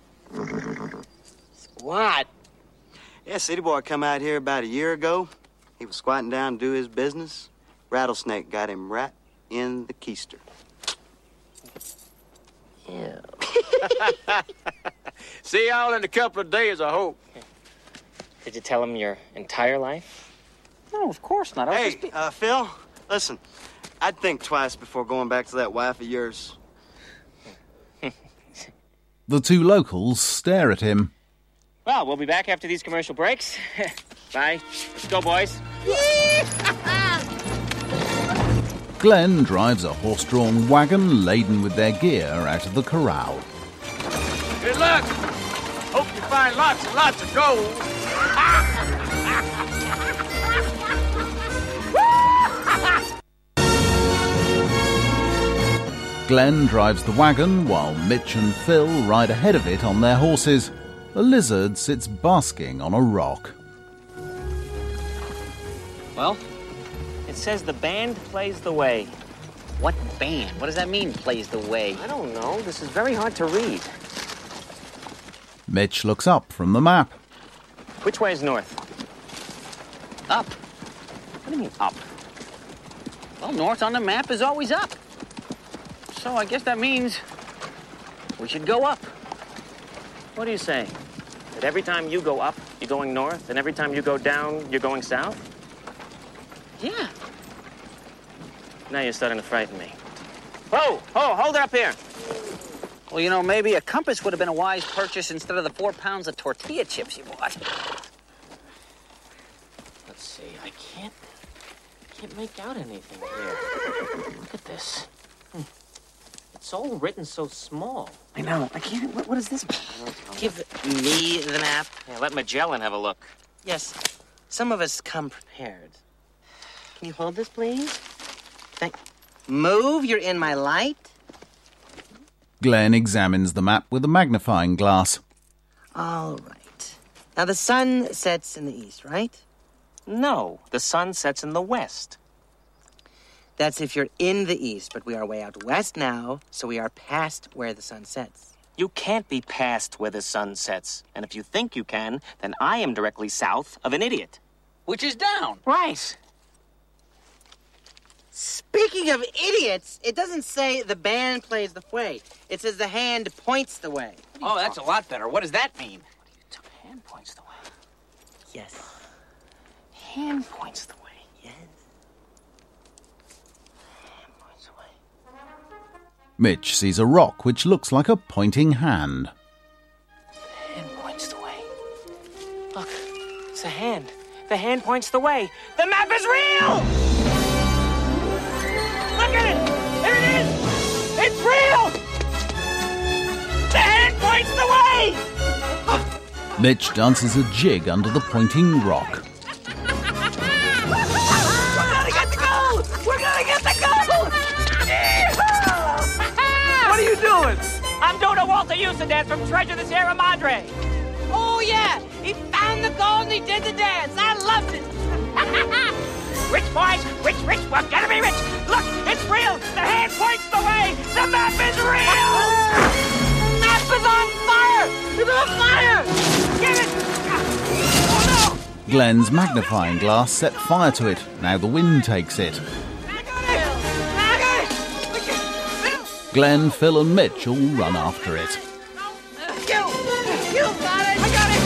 Speaker 14: Squat?
Speaker 19: Yeah, city boy come out here about a year ago. He was squatting down to do his business. Rattlesnake got him right in the keister.
Speaker 14: Yeah.
Speaker 17: See y'all in a couple of days, I hope.
Speaker 7: Did you tell him your entire life?
Speaker 18: No, of course not.
Speaker 19: Hey, Phil, listen. I'd think twice before going back to that wife of yours.
Speaker 1: The two locals stare at him.
Speaker 7: Well, we'll be back after these commercial breaks. Bye. Let's go, boys.
Speaker 1: Glenn drives a horse-drawn wagon laden with their gear out of the corral.
Speaker 5: Good luck. Hope you find lots and lots of gold.
Speaker 1: Glenn drives the wagon while Mitch and Phil ride ahead of it on their horses. A lizard sits basking on a rock.
Speaker 7: Well, it says the band plays the way.
Speaker 12: What band? What does that mean, plays the way?
Speaker 7: I don't know. This is very hard to read.
Speaker 1: Mitch looks up from the map.
Speaker 7: Which way is north?
Speaker 12: Up.
Speaker 7: What do you mean, up?
Speaker 12: Well, north on the map is always up. So I guess that means we should go up.
Speaker 7: What are you saying? That every time you go up, you're going north, and every time you go down, you're going south?
Speaker 12: Yeah.
Speaker 7: Now you're starting to frighten me. Whoa! Oh, hold it up here.
Speaker 12: Well, you know, maybe a compass would have been a wise purchase instead of the 4 pounds of tortilla chips you bought.
Speaker 7: Let's see. I can't make out anything here. Look at this. It's all written so small.
Speaker 14: I know. I can't. What does this mean?
Speaker 16: Give me the map.
Speaker 7: Yeah, let Magellan have a look.
Speaker 16: Yes. Some of us come prepared. Can you hold this, please? Move. You're in my light.
Speaker 1: Glenn examines the map with a magnifying glass.
Speaker 16: All right. Now, the sun sets in the east, right?
Speaker 7: No, the sun sets in the west.
Speaker 16: That's if you're in the east, but we are way out west now, so we are past where the sun sets.
Speaker 7: You can't be past where the sun sets. And if you think you can, then I am directly south of an idiot.
Speaker 12: Which is down.
Speaker 7: Right.
Speaker 16: Speaking of idiots, it doesn't say the band plays the way. It says the hand points the way.
Speaker 12: Oh, that's a lot better. What does that mean?
Speaker 7: Hand points the way.
Speaker 16: Yes.
Speaker 7: Hand points the way.
Speaker 16: Yes.
Speaker 7: Hand points the way.
Speaker 1: Mitch sees a rock which looks like a pointing hand.
Speaker 7: Hand points the way. Look, it's a hand. The hand points the way. The map is real! Look at it! There it is! It's real! The hand points the way!
Speaker 1: Mitch dances a jig under the pointing rock.
Speaker 7: We're gonna get the gold! We're gonna get the gold! What are you doing? I'm doing a Walter Houston dance from Treasure the Sierra Madre.
Speaker 14: Oh, yeah. He found the gold and he did the dance. I loved it.
Speaker 7: Rich boys, rich, we're gonna be rich. Look, it's real. The hand points the way. The map is real.
Speaker 14: The map is on fire. It's on fire.
Speaker 7: Get it. Oh, no.
Speaker 1: Glenn's magnifying glass set fire to it. Now the wind takes it.
Speaker 7: I got it.
Speaker 1: Glenn, Phil and Mitch all run after it.
Speaker 14: You got it. I got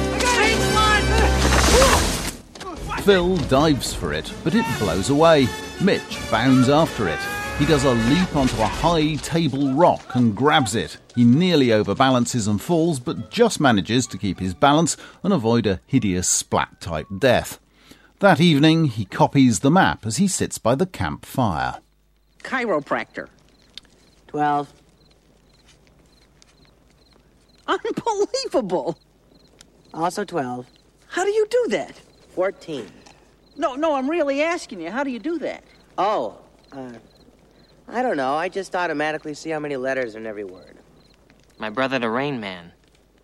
Speaker 14: it.
Speaker 1: Phil dives for it, but it blows away. Mitch bounds after it. He does a leap onto a high table rock and grabs it. He nearly overbalances and falls, but just manages to keep his balance and avoid a hideous splat-type death. That evening, he copies the map as he sits by the campfire.
Speaker 12: Chiropractor.
Speaker 16: 12.
Speaker 12: Unbelievable.
Speaker 16: Also 12.
Speaker 12: How do you do that?
Speaker 16: 14.
Speaker 12: No, I'm really asking you. How do you do that?
Speaker 16: Oh, I don't know. I just automatically see how many letters are in every word.
Speaker 7: My brother, the Rain Man.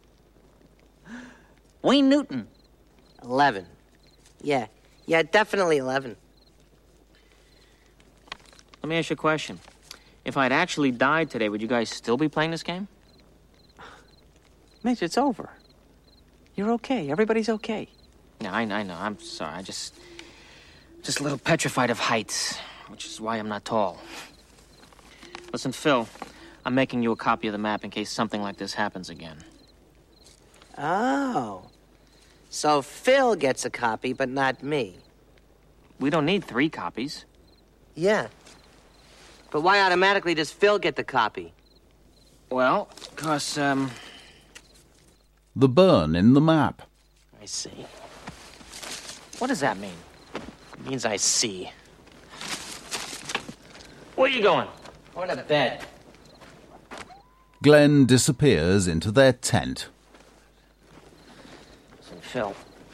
Speaker 12: Wayne Newton.
Speaker 16: 11. Yeah, definitely 11.
Speaker 7: Let me ask you a question. If I'd actually died today, would you guys still be playing this game?
Speaker 12: Mitch, it's over. You're okay. Everybody's okay.
Speaker 7: Yeah, I know. I'm sorry. I just a little petrified of heights, which is why I'm not tall. Listen, Phil, I'm making you a copy of the map in case something like this happens again.
Speaker 16: Oh. So Phil gets a copy, but not me.
Speaker 7: We don't need 3 copies.
Speaker 16: Yeah,
Speaker 14: But why automatically does Phil get the copy?
Speaker 7: Well, 'cause,
Speaker 1: The burn in the map.
Speaker 7: I see. What does that mean? It means I see. Where you going?
Speaker 14: Going to bed.
Speaker 1: Glenn disappears into their tent.
Speaker 7: Listen, Phil.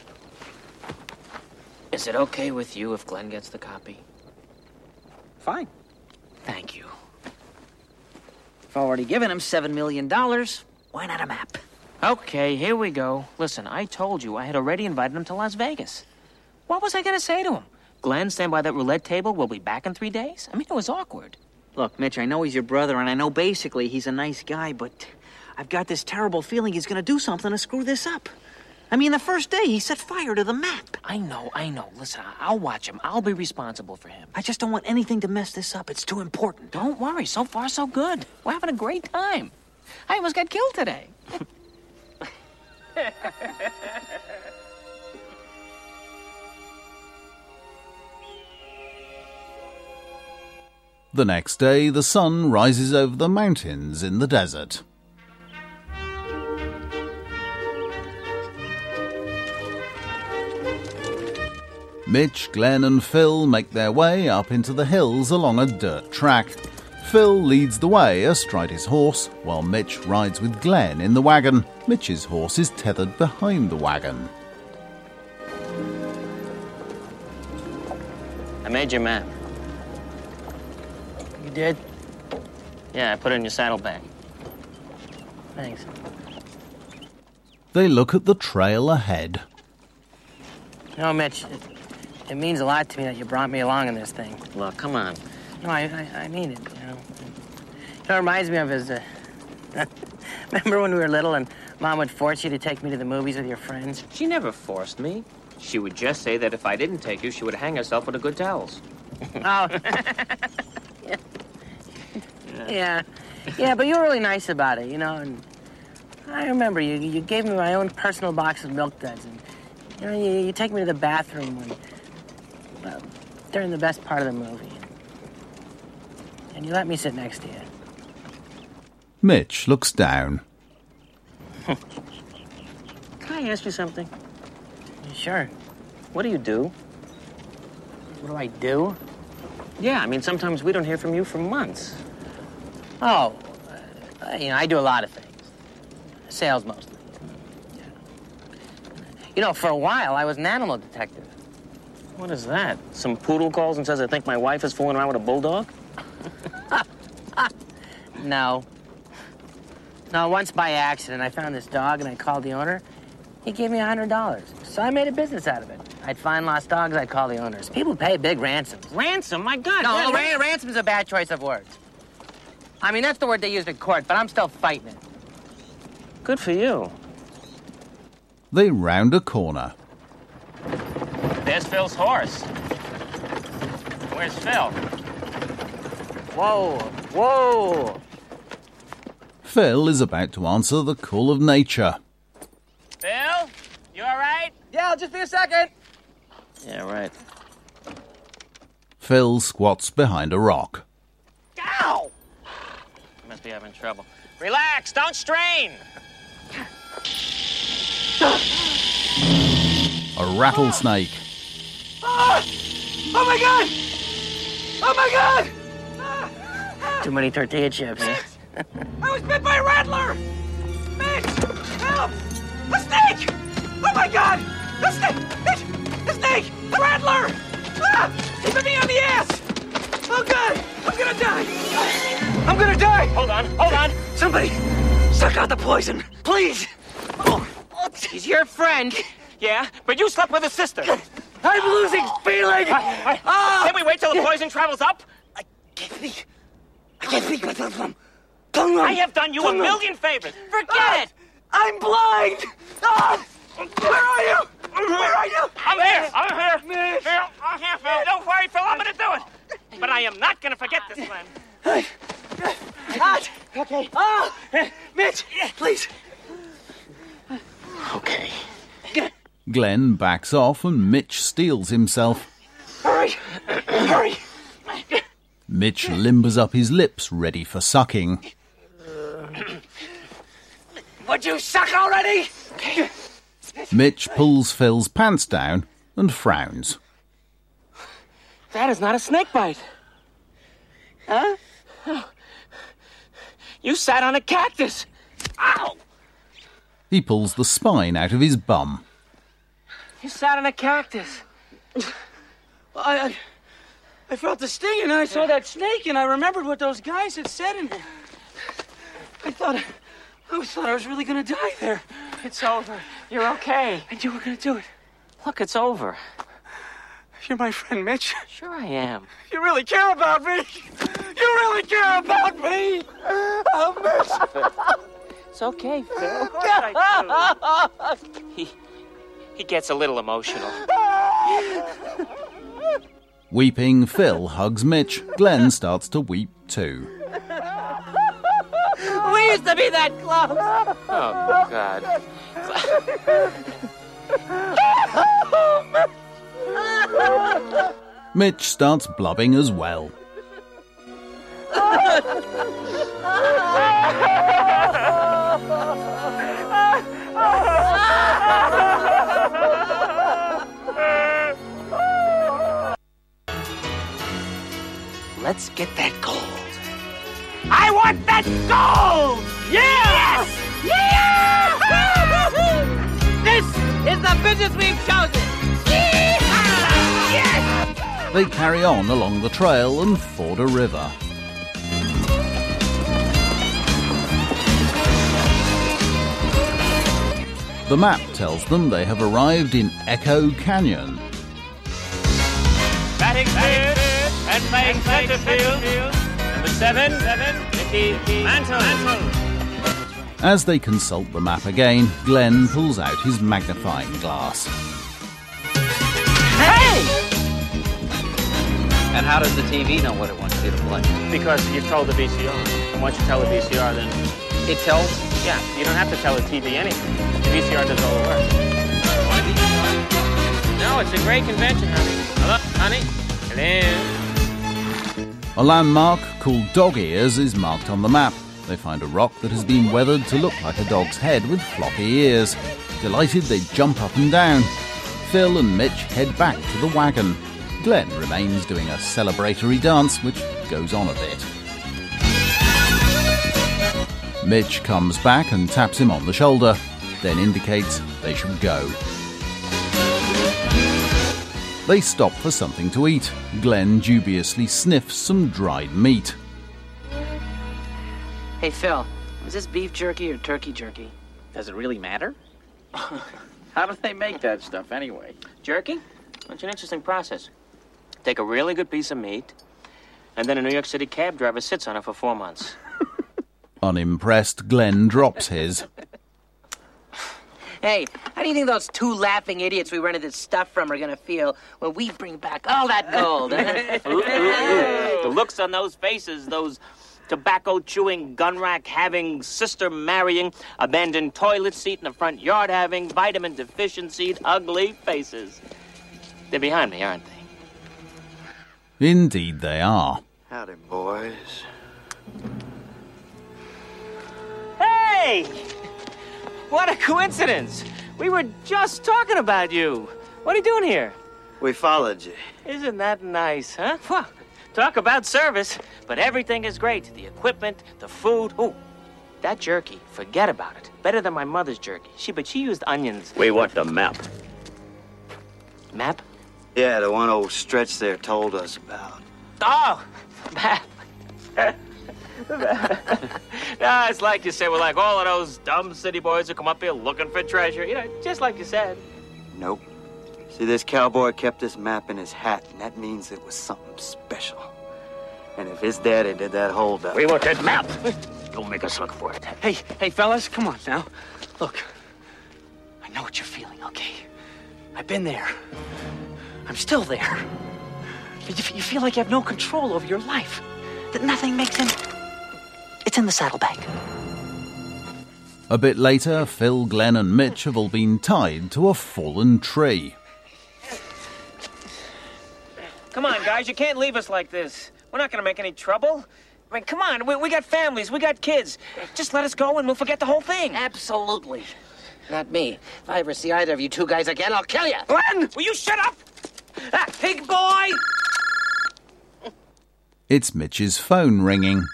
Speaker 7: Is it okay with you if Glenn gets the copy?
Speaker 18: Fine.
Speaker 7: Thank you.
Speaker 18: I've already given him $7 million. Why not a map?
Speaker 7: Okay, here we go. Listen, I told you I had already invited him to Las Vegas. What was I going to say to him? Glenn, stand by that roulette table. We'll be back in 3 days? I mean, it was awkward.
Speaker 18: Look, Mitch, I know he's your brother, and I know basically he's a nice guy, but I've got this terrible feeling he's going to do something to screw this up. I mean, the first day he set fire to the map.
Speaker 7: I know. Listen, I'll watch him. I'll be responsible for him.
Speaker 18: I just don't want anything to mess this up. It's too important.
Speaker 7: Don't worry. So far, so good. We're having a great time. I almost got killed today.
Speaker 1: The next day, the sun rises over the mountains in the desert. Mitch, Glenn and Phil make their way up into the hills along a dirt track. Phil leads the way astride his horse, while Mitch rides with Glenn in the wagon. Mitch's horse is tethered behind the wagon.
Speaker 7: I made your map. You did? Yeah, I put it in your saddlebag. Thanks.
Speaker 1: They look at the trail ahead.
Speaker 7: You know, Mitch, it means a lot to me that you brought me along in this thing. Look, come on. No, I mean it, you know. You know, it reminds me of his, remember when we were little and Mom would force you to take me to the movies with your friends? She never forced me. She would just say that if I didn't take you, she would hang herself with the good towels. Oh. Yeah, but you were really nice about it, you know, and I remember you gave me my own personal box of Milk Duds, and, you know, you take me to the bathroom when, well, during the best part of the movie, and you let me sit next to you.
Speaker 1: Mitch looks down.
Speaker 7: Can I ask you something? Sure. What do you do? What do I do? Yeah, I mean, sometimes we don't hear from you for months. Oh, you know, I do a lot of things. Sales mostly. You know, for a while, I was an animal detective. What is that? Some poodle calls and says I think my wife is fooling around with a bulldog? No. No, once by accident, I found this dog and I called the owner. He gave me $100. So I made a business out of it. I'd find lost dogs, I'd call the owners. People pay big ransoms. Ransom? My God. No, ransom's a bad choice of words. I mean, that's the word they used in court, but I'm still fighting it. Good for you.
Speaker 1: They round a corner.
Speaker 7: There's Phil's horse. Where's Phil? Whoa.
Speaker 1: Phil is about to answer the call of nature.
Speaker 7: Phil? You all right?
Speaker 18: Yeah, I'll just be a second.
Speaker 7: Yeah, right.
Speaker 1: Phil squats behind a rock.
Speaker 7: Ow! You must be having trouble. Relax, don't strain.
Speaker 1: A rattlesnake.
Speaker 3: Oh my God! Oh my God!
Speaker 7: Too many tortilla chips.
Speaker 3: I was bit by a rattler! Mitch! Help! A snake! Oh my God! The snake! Mitch! The snake! The rattler! Ah! He bit me on the ass! Oh God! I'm gonna die! I'm gonna die!
Speaker 7: Hold on.
Speaker 3: Somebody suck out the poison, please! Oh.
Speaker 7: He's your friend. Yeah, but you slept with his sister.
Speaker 3: I'm losing feeling!
Speaker 7: Can we wait till the poison travels up?
Speaker 3: I can't speak with them.
Speaker 7: I have done you a million favors. Forget it!
Speaker 3: I'm blind! Where are you? Where are you?
Speaker 7: I'm here. Phil. Don't worry, Phil. I'm going to do it. But I am not going to forget this, Glenn.
Speaker 3: Okay. Mitch, please.
Speaker 7: Okay.
Speaker 1: Glenn backs off and Mitch steels himself.
Speaker 3: Hurry.
Speaker 1: Mitch limbers up his lips, ready for sucking.
Speaker 3: Would you suck already?
Speaker 1: Mitch pulls Phil's pants down and frowns.
Speaker 7: That is not a snake bite. Huh? Oh. You sat on a cactus. Ow!
Speaker 1: He pulls the spine out of his bum.
Speaker 7: You sat on a cactus.
Speaker 18: I felt the sting and I saw that snake and I remembered what those guys had said and I thought I was really gonna die there.
Speaker 7: It's over. You're okay.
Speaker 18: And you were gonna do it.
Speaker 7: Look, it's over.
Speaker 18: You're my friend, Mitch.
Speaker 7: Sure I am.
Speaker 18: You really care about me. You really care about me. Oh, Mitch.
Speaker 7: It's okay, Phil. Of course I do. He gets a little emotional.
Speaker 1: Weeping, Phil hugs Mitch. Glenn starts to weep too.
Speaker 7: We used to be that close. Oh, God.
Speaker 1: Mitch starts blubbing as well.
Speaker 14: Let's get that gold. I want that gold! Yes! Yeah! This is the business we've chosen! Yes!
Speaker 1: They carry on along the trail and ford a river. The map tells them they have arrived in Echo Canyon.
Speaker 7: Batting clear and playing center field. Number 7, Mickey Mantle.
Speaker 1: As they consult the map again, Glenn pulls out his magnifying glass.
Speaker 7: Hey!
Speaker 12: And how does the TV know what it wants you to play?
Speaker 7: Because you've told the VCR. And once you tell the VCR, then...
Speaker 12: It tells?
Speaker 7: Yeah, you don't have to tell the TV anything. The VCR does all the work. No, it's a great convention, honey. Hello, honey. Hello.
Speaker 1: A landmark called Dog Ears is marked on the map. They find a rock that has been weathered to look like a dog's head with floppy ears. Delighted, they jump up and down. Phil and Mitch head back to the wagon. Glenn remains doing a celebratory dance, which goes on a bit. Mitch comes back and taps him on the shoulder, then indicates they should go. They stop for something to eat. Glenn dubiously sniffs some dried meat.
Speaker 14: Hey, Phil, is this beef jerky or turkey jerky?
Speaker 12: Does it really matter? How do they make that stuff anyway?
Speaker 7: Jerky? It's an interesting process. Take a really good piece of meat, and then a New York City cab driver sits on it for 4 months.
Speaker 1: Unimpressed, Glenn drops his.
Speaker 14: Hey, how do you think those 2 laughing idiots we rented this stuff from are gonna feel when we bring back all that gold?
Speaker 7: The looks on those faces, those tobacco-chewing, gun-rack-having, sister-marrying, abandoned toilet seat in the front yard having, vitamin deficiency, ugly faces. They're behind me, aren't they?
Speaker 1: Indeed they are.
Speaker 19: Howdy, boys.
Speaker 7: Hey! What a coincidence! We were just talking about you. What are you doing here?
Speaker 19: We followed you.
Speaker 7: Isn't that nice, huh? Well, talk about service, but everything is great. The equipment, the food. Ooh, that jerky, forget about it. Better than my mother's jerky. But she used onions.
Speaker 17: We want the map.
Speaker 7: Map?
Speaker 19: Yeah, the one old Stretch there told us about.
Speaker 7: Oh, map. No, it's like you said, we're like all of those dumb city boys who come up here looking for treasure. You know, just like you said.
Speaker 19: Nope. See, this cowboy kept this map in his hat, and that means it was something special. And if his daddy did that holdup...
Speaker 17: We want that map. Don't make us look for it.
Speaker 18: Hey, fellas, come on now. Look, I know what you're feeling, okay? I've been there. I'm still there. You feel like you have no control over your life. That nothing makes sense. It's in the saddlebag.
Speaker 1: A bit later, Phil, Glenn and Mitch have all been tied to a fallen tree.
Speaker 7: Come on, guys, you can't leave us like this. We're not gonna make any trouble. I mean, come on, we got families, we got kids. Just let us go and we'll forget the whole thing.
Speaker 14: Absolutely. Not me. If I ever see either of you two guys again, I'll kill you.
Speaker 7: Glenn, will you shut up?
Speaker 14: Ah, pig boy!
Speaker 1: It's Mitch's phone ringing.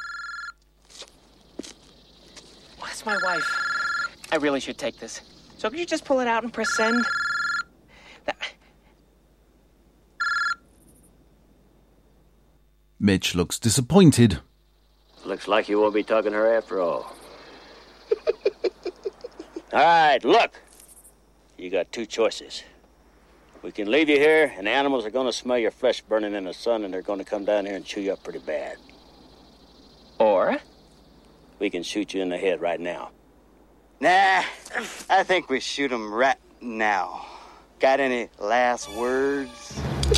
Speaker 7: That's my wife. I really should take this. So could you just pull it out and press send?
Speaker 1: Mitch looks disappointed.
Speaker 17: Looks like you won't be talking to her after all. All right, look. You got two choices. We can leave you here, and the animals are going to smell your flesh burning in the sun, and they're going to come down here and chew you up pretty bad.
Speaker 7: Or
Speaker 17: we can shoot you in the head right now.
Speaker 19: Nah, I think we shoot him right now. Got any last words?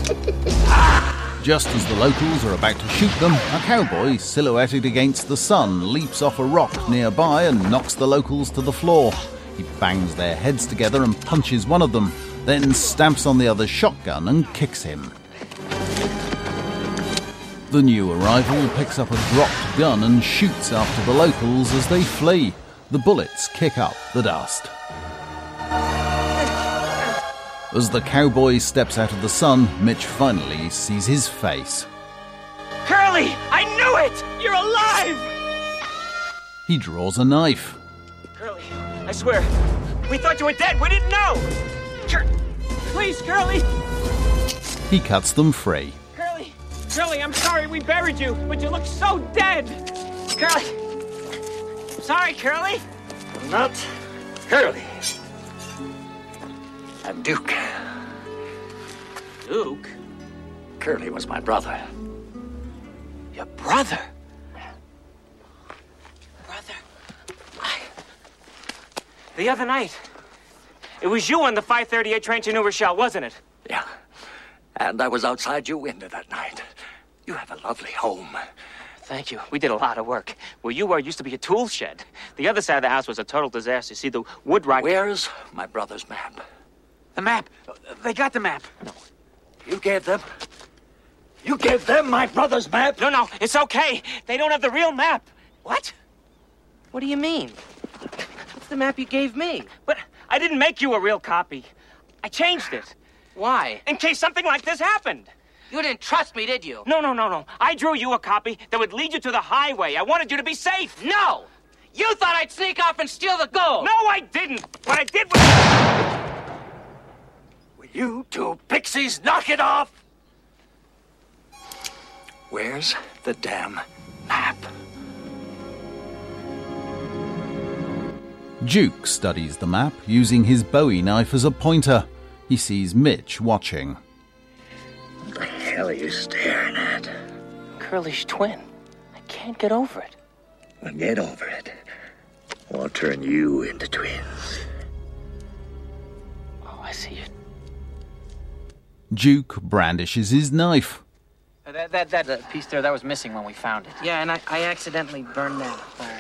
Speaker 1: Just as the locals are about to shoot them, a cowboy silhouetted against the sun leaps off a rock nearby and knocks the locals to the floor. He bangs their heads together and punches one of them, then stamps on the other's shotgun and kicks him. The new arrival picks up a dropped gun and shoots after the locals as they flee. The bullets kick up the dust. As the cowboy steps out of the sun, Mitch finally sees his face.
Speaker 7: Curly! I knew it! You're alive!
Speaker 1: He draws a knife.
Speaker 7: Curly, I swear, we thought you were dead. We didn't know! Please, Curly!
Speaker 1: He cuts them free.
Speaker 7: Curly, I'm sorry we buried you, but you look so dead! Curly! I'm sorry, Curly!
Speaker 5: I'm not Curly. I'm Duke.
Speaker 7: Duke?
Speaker 5: Curly was my brother.
Speaker 7: Your brother? The other night, it was you on the 5:38 train to New Rochelle, wasn't it?
Speaker 5: Yeah. And I was outside your window that night. You have a lovely home.
Speaker 7: Thank you. We did a lot of work. Where you were used to be a tool shed. The other side of the house was a total disaster. See, the wood right...
Speaker 5: Where's my brother's map?
Speaker 18: The map. They got the map.
Speaker 5: No. You gave them... You gave them my brother's map?
Speaker 7: No, it's okay. They don't have the real map.
Speaker 14: What? What do you mean? It's the map you gave me.
Speaker 7: But I didn't make you a real copy. I changed it.
Speaker 14: Why?
Speaker 7: In case something like this happened.
Speaker 14: You didn't trust me, did you?
Speaker 7: No. I drew you a copy that would lead you to the highway. I wanted you to be safe.
Speaker 14: No! You thought I'd sneak off and steal the gold.
Speaker 7: No, I didn't. What I did was...
Speaker 5: Will you two pixies knock it off? Where's the damn map?
Speaker 1: Duke studies the map using his Bowie knife as a pointer. He sees Mitch watching.
Speaker 5: What the hell are you staring at?
Speaker 7: Curly's twin. I can't get over it.
Speaker 5: Well, get over it. I'll turn you into twins.
Speaker 7: Oh, I see it.
Speaker 1: Duke brandishes his knife.
Speaker 12: That piece there, that was missing when we found it.
Speaker 14: Yeah, and I accidentally burned that.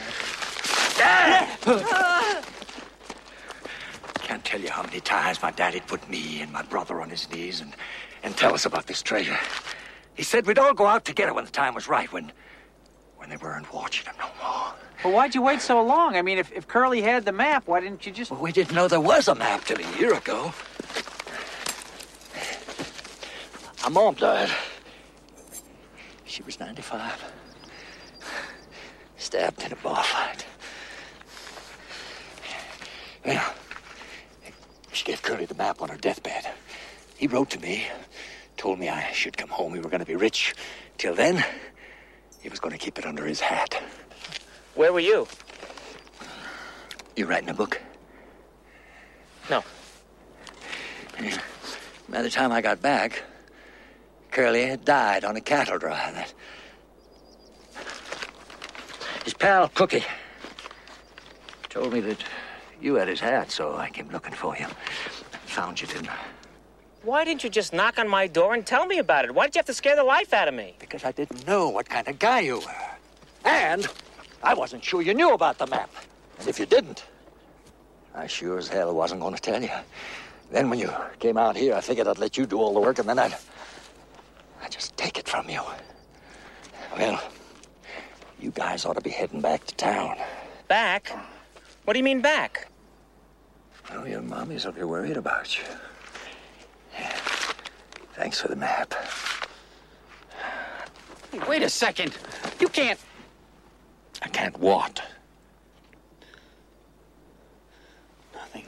Speaker 5: Can't tell you how many times my daddy put me and my brother on his knees and tell us about this treasure. He said we'd all go out together when the time was right, when they weren't watching him no more.
Speaker 18: Well, why'd you wait so long? I mean, if Curly had the map, why didn't you just...
Speaker 5: Well, we didn't know there was a map till a year ago. Our mom died. She was 95. Stabbed in a bar fight. Well, she gave Curly the map on her deathbed. He wrote to me, told me I should come home. We were going to be rich. Till then, he was going to keep it under his hat.
Speaker 7: Where were you?
Speaker 5: You writing a book?
Speaker 7: No.
Speaker 5: By the time I got back, Curly had died on a cattle drive. His pal, Cookie, told me that you had his hat, so I came looking for you. Found you, didn't I?
Speaker 7: Why didn't you just knock on my door and tell me about it? Why did you have to scare the life out of me?
Speaker 5: Because I didn't know what kind of guy you were. And I wasn't sure you knew about the map. And if you didn't, I sure as hell wasn't going to tell you. Then when you came out here, I figured I'd let you do all the work, and then I'd just take it from you. Well, you guys ought to be heading back to town.
Speaker 7: Back? What do you mean back?
Speaker 5: Well, your mommies will be worried about you. Thanks for the map.
Speaker 12: Hey, wait a second. You can't...
Speaker 5: I can't what?
Speaker 12: Nothing.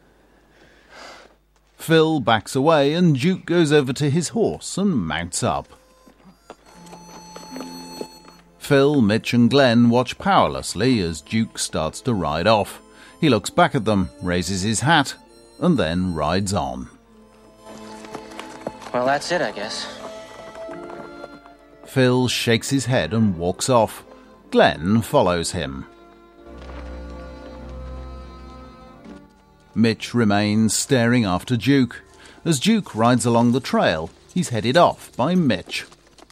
Speaker 1: Phil backs away and Duke goes over to his horse and mounts up. Phil, Mitch and Glenn watch powerlessly as Duke starts to ride off. He looks back at them, raises his hat, and then rides on.
Speaker 2: Well, that's it, I guess.
Speaker 1: Phil shakes his head and walks off. Glenn follows him. Mitch remains staring after Duke. As Duke rides along the trail, he's headed off by Mitch.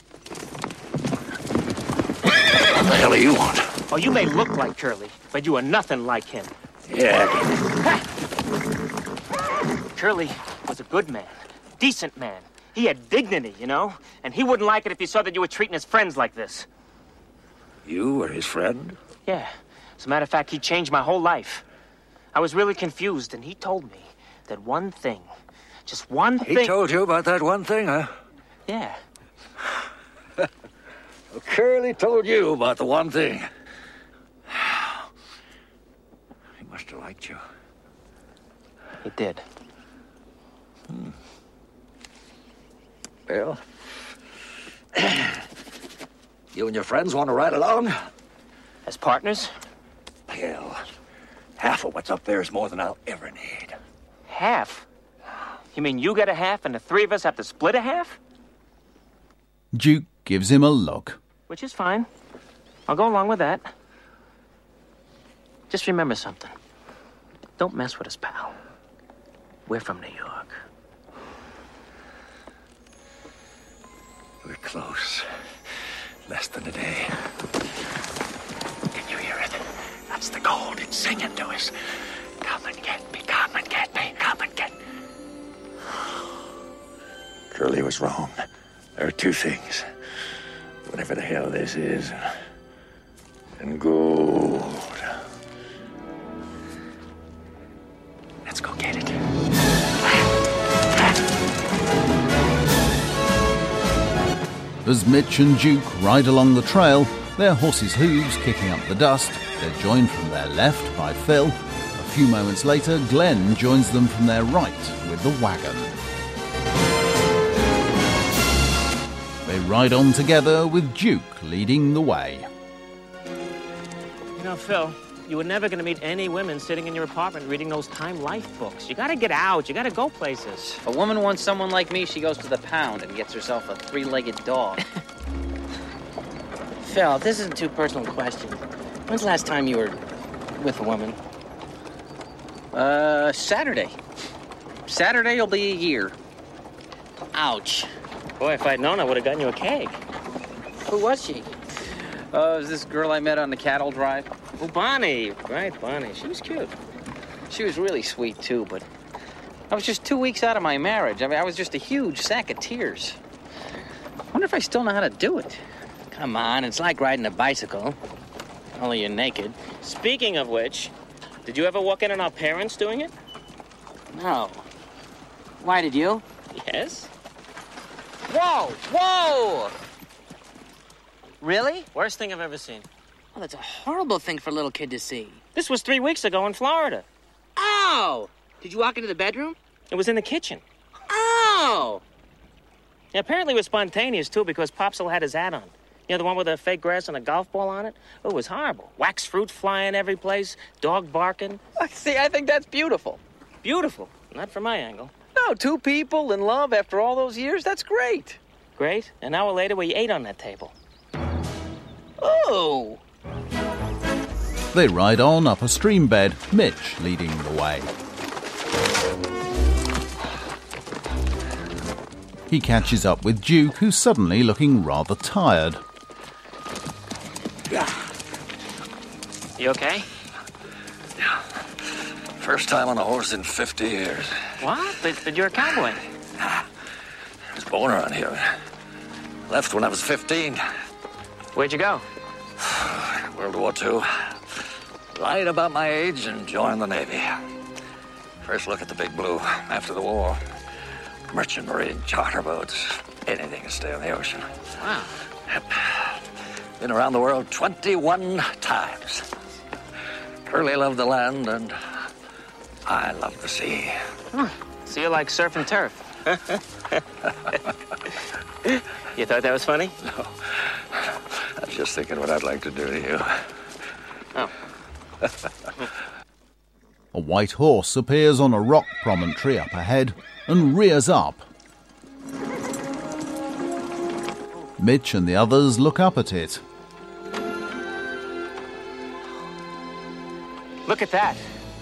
Speaker 5: What the hell do you want?
Speaker 7: Oh, you may look like Curly, but you are nothing like him.
Speaker 5: Yeah.
Speaker 7: Curly was a good man, decent man. He had dignity, you know? And he wouldn't like it if he saw that you were treating his friends like this.
Speaker 5: You were his friend?
Speaker 7: Yeah. As a matter of fact, he changed my whole life. I was really confused, and he told me that one thing, just one thing...
Speaker 5: He told you about that one thing, huh?
Speaker 7: Yeah.
Speaker 5: Well, Curly told you about the one thing. He must have liked you.
Speaker 7: He did.
Speaker 5: Well, you and your friends want to ride along?
Speaker 7: As partners?
Speaker 5: Hell, half of what's up there is more than I'll ever need.
Speaker 7: Half? You mean you get a half and the three of us have to split a half?
Speaker 1: Duke gives him a look.
Speaker 7: Which is fine. I'll go along with that. Just remember something. Don't mess with us, pal. We're from New York.
Speaker 5: We're close. Less than a day. Can you hear it? That's the gold. It's singing to us. Come and get me, come and get me, come and get me. Curly was wrong. There are two things. Whatever the hell this is, and gold. Let's go get it.
Speaker 1: As Mitch and Duke ride along the trail, their horses' hooves kicking up the dust, they're joined from their left by Phil. A few moments later, Glenn joins them from their right with the wagon. They ride on together with Duke leading the way.
Speaker 7: You know, Phil, you were never going to meet any women sitting in your apartment reading those Time Life books. You got to get out. You got to go places.
Speaker 12: If a woman wants someone like me, she goes to the pound and gets herself a three-legged dog.
Speaker 2: Phil, this isn't too personal a question. When's the last time you were with a woman?
Speaker 12: Saturday. Saturday will be a year.
Speaker 2: Ouch.
Speaker 7: Boy, if I'd known, I would have gotten you a cake.
Speaker 2: Who was she?
Speaker 12: It was this girl I met on the cattle drive.
Speaker 7: Oh, Bonnie. Right, Bonnie. She was cute.
Speaker 12: She was really sweet, too, but I was just 2 weeks out of my marriage. I mean, I was just a huge sack of tears. I wonder if I still know how to do it.
Speaker 2: Come on, it's like riding a bicycle. Only you're naked.
Speaker 7: Speaking of which, did you ever walk in on our parents doing it?
Speaker 2: No. Why did you?
Speaker 7: Yes.
Speaker 2: Whoa! Whoa! Really?
Speaker 7: Worst thing I've ever seen.
Speaker 2: Oh, that's a horrible thing for a little kid to see.
Speaker 7: This was 3 weeks ago in Florida.
Speaker 2: Ow! Did you walk into the bedroom?
Speaker 7: It was in the kitchen.
Speaker 2: Ow!
Speaker 7: Yeah, apparently it was spontaneous, too, because Popsicle had his hat on. You know, the one with the fake grass and a golf ball on it? Oh, it was horrible. Wax fruit flying every place, dog barking.
Speaker 12: See, I think that's beautiful.
Speaker 7: Beautiful. Not from my angle.
Speaker 12: No, two people in love after all those years, that's great.
Speaker 7: Great. An hour later, we ate on that table.
Speaker 12: Oh!
Speaker 1: They ride on up a stream bed, Mitch leading the way. He catches up with Duke, who's suddenly looking rather tired.
Speaker 7: You okay?
Speaker 5: Yeah. First time on a horse in 50 years.
Speaker 7: What? But you're a cowboy.
Speaker 5: I was born around here. Left when I was 15.
Speaker 7: Where'd you go?
Speaker 20: World War II. Right about my age and joined the Navy. First look at the Big Blue after the war. Merchant marine, charter boats, anything to stay on the ocean.
Speaker 7: Wow.
Speaker 20: Yep. Been around the world 21 times. Curly loved the land, and I love the sea.
Speaker 7: Huh. So you like surf and turf? You thought that was funny?
Speaker 20: No. I was just thinking what I'd like to do to you.
Speaker 7: Oh.
Speaker 1: A white horse appears on a rock promontory up ahead and rears up. Mitch and the others look up at it.
Speaker 7: Look at that.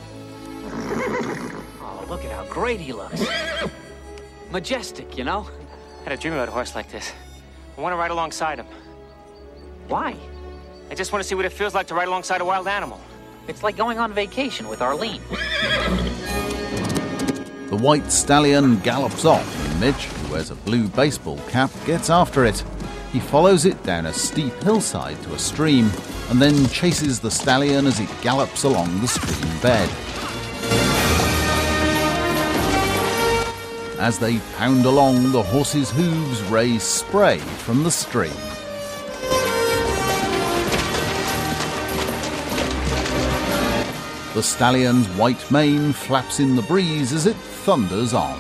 Speaker 18: Oh, look at how great he looks. Majestic, you know?
Speaker 7: I had a dream about a horse like this. I want to ride alongside him.
Speaker 18: Why?
Speaker 7: I just want to see what it feels like to ride alongside a wild animal.
Speaker 12: It's like going on vacation with Arlene.
Speaker 1: The white stallion gallops off, and Mitch, who wears a blue baseball cap, gets after it. He follows it down a steep hillside to a stream, and then chases the stallion as it gallops along the stream bed. As they pound along, the horse's hooves raise spray from the stream. The stallion's white mane flaps in the breeze as it thunders on.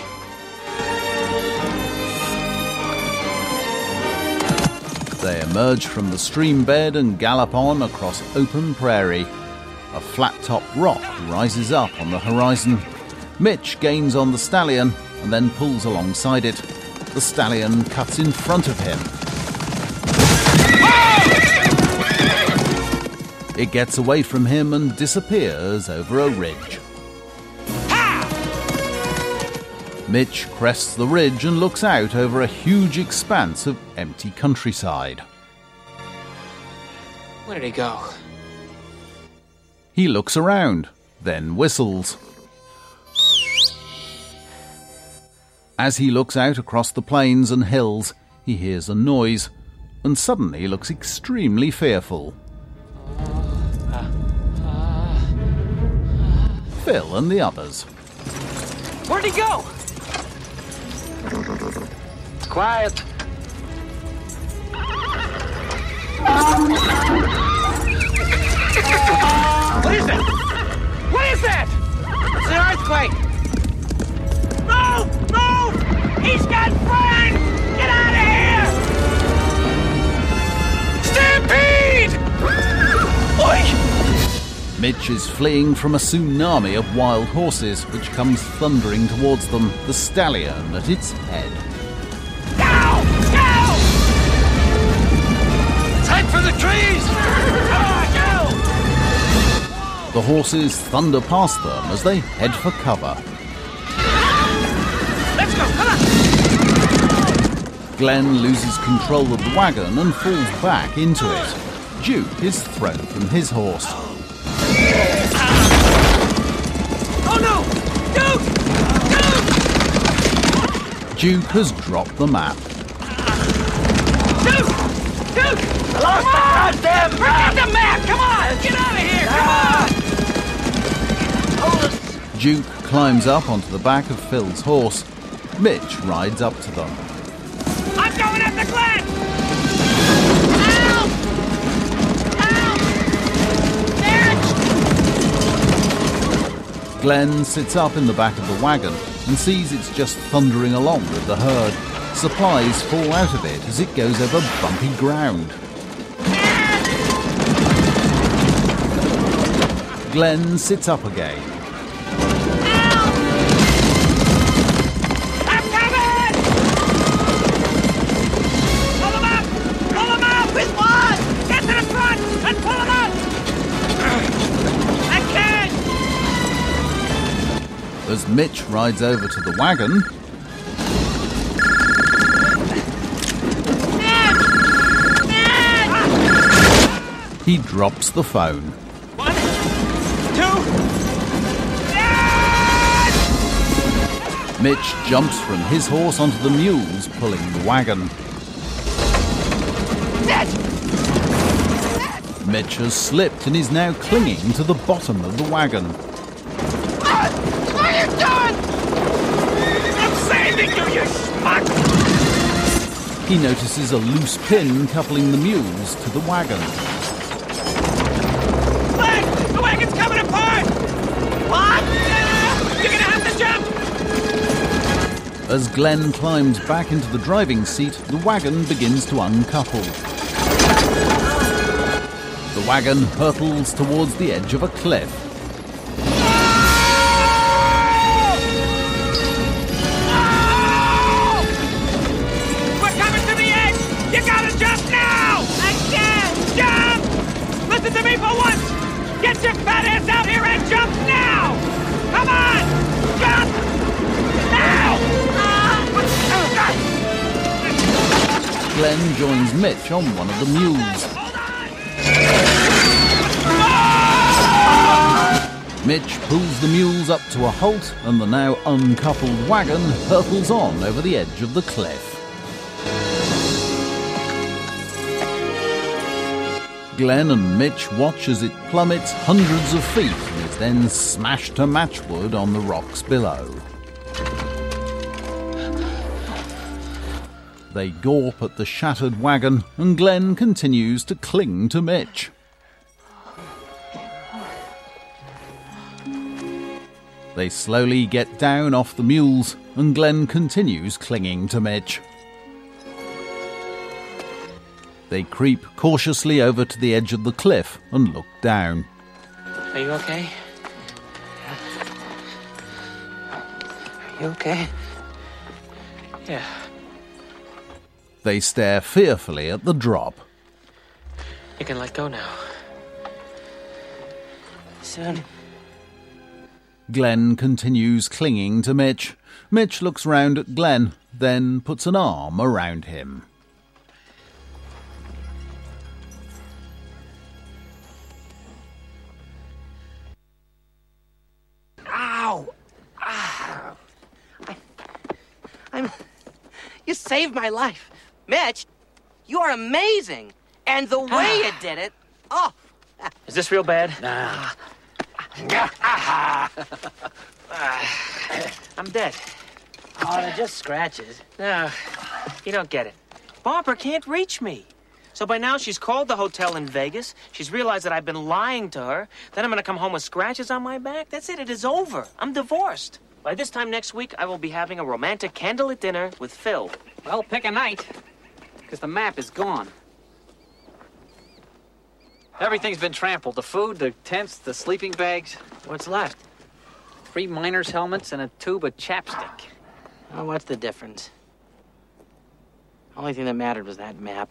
Speaker 1: They emerge from the stream bed and gallop on across open prairie. A flat-topped rock rises up on the horizon. Mitch gains on the stallion and then pulls alongside it. The stallion cuts in front of him. It gets away from him and disappears over a ridge. Mitch crests the ridge and looks out over a huge expanse of empty countryside.
Speaker 7: Where did he go?
Speaker 1: He looks around, then whistles. As he looks out across the plains and hills, he hears a noise and suddenly looks extremely fearful. Phil and the others.
Speaker 18: Where'd he go?
Speaker 20: Quiet.
Speaker 3: What is that? What is that?
Speaker 7: It's an earthquake!
Speaker 3: Move! Move! He's got friends! Get out of here! Stampede! Oi!
Speaker 1: Mitch is fleeing from a tsunami of wild horses, which comes thundering towards them, the stallion at its head.
Speaker 3: Go! Go!
Speaker 20: Time for the trees!
Speaker 3: Go!
Speaker 1: The horses thunder past them as they head for cover.
Speaker 3: Let's go! Come on!
Speaker 1: Glenn loses control of the wagon and falls back into it. Duke is thrown from his horse.
Speaker 3: Oh no! Duke!
Speaker 1: Duke has dropped the map.
Speaker 3: Duke! Duke! I lost the goddamn map! Forget the map! Come on! Get out of here! Come on!
Speaker 1: Duke climbs up onto the back of Phil's horse. Mitch rides up to them.
Speaker 3: I'm going after Glenn!
Speaker 1: Glenn sits up in the back of the wagon and sees it's just thundering along with the herd. Supplies fall out of it as it goes over bumpy ground. Glenn sits up again.
Speaker 3: I'm coming! Pull him up! Pull him up! With what? Get to the front and pull him up! I can't!
Speaker 1: As Mitch rides over to the wagon, he drops the phone.
Speaker 3: 1, 2...
Speaker 1: Mitch jumps from his horse onto the mules pulling the wagon.
Speaker 3: Ned!
Speaker 1: Mitch has slipped and is now clinging to the bottom of the wagon.
Speaker 3: What are you doing? I'm saving you, you schmuck!
Speaker 1: He notices a loose pin coupling the mules to the wagon.
Speaker 3: Glenn! The wagon's coming apart! What? You're gonna have to jump!
Speaker 1: As Glenn climbs back into the driving seat, the wagon begins to uncouple. The wagon hurtles towards the edge of a cliff.
Speaker 3: We're coming to the edge! You gotta jump now! I can't! Jump! Listen to me for once! Get your fat ass out here and jump now! Come on! Jump! Now!
Speaker 1: Glenn joins Mitch on one of the mules. Mitch pulls the mules up to a halt, and the now uncoupled wagon hurtles on over the edge of the cliff. Glenn and Mitch watch as it plummets hundreds of feet and is then smashed to matchwood on the rocks below. They gawp at the shattered wagon, and Glenn continues to cling to Mitch. They slowly get down off the mules, and Glenn continues clinging to Mitch. They creep cautiously over to the edge of the cliff and look down.
Speaker 7: Are you okay? Are you okay? Yeah.
Speaker 1: They stare fearfully at the drop.
Speaker 7: You can let go now.
Speaker 14: Soon.
Speaker 1: Glenn continues clinging to Mitch. Mitch looks round at Glenn, then puts an arm around him.
Speaker 14: Ow! Ow! You saved my life. Mitch, you are amazing. And the way you did it, oh.
Speaker 7: Is this real bad?
Speaker 14: Nah.
Speaker 7: I'm dead.
Speaker 14: Oh, they're just scratches.
Speaker 7: No, you don't get it. Barbara can't reach me. So by now she's called the hotel in Vegas. She's realized that I've been lying to her. Then I'm going to come home with scratches on my back. That's it. It is over. I'm divorced. By this time next week, I will be having a romantic candlelit dinner with Phil.
Speaker 18: Well, pick a night, because the map is gone. Everything's been trampled. The food, the tents, the sleeping bags.
Speaker 7: What's left?
Speaker 18: 3 miners' helmets and a tube of chapstick.
Speaker 14: Oh, what's the difference? Only thing that mattered was that map.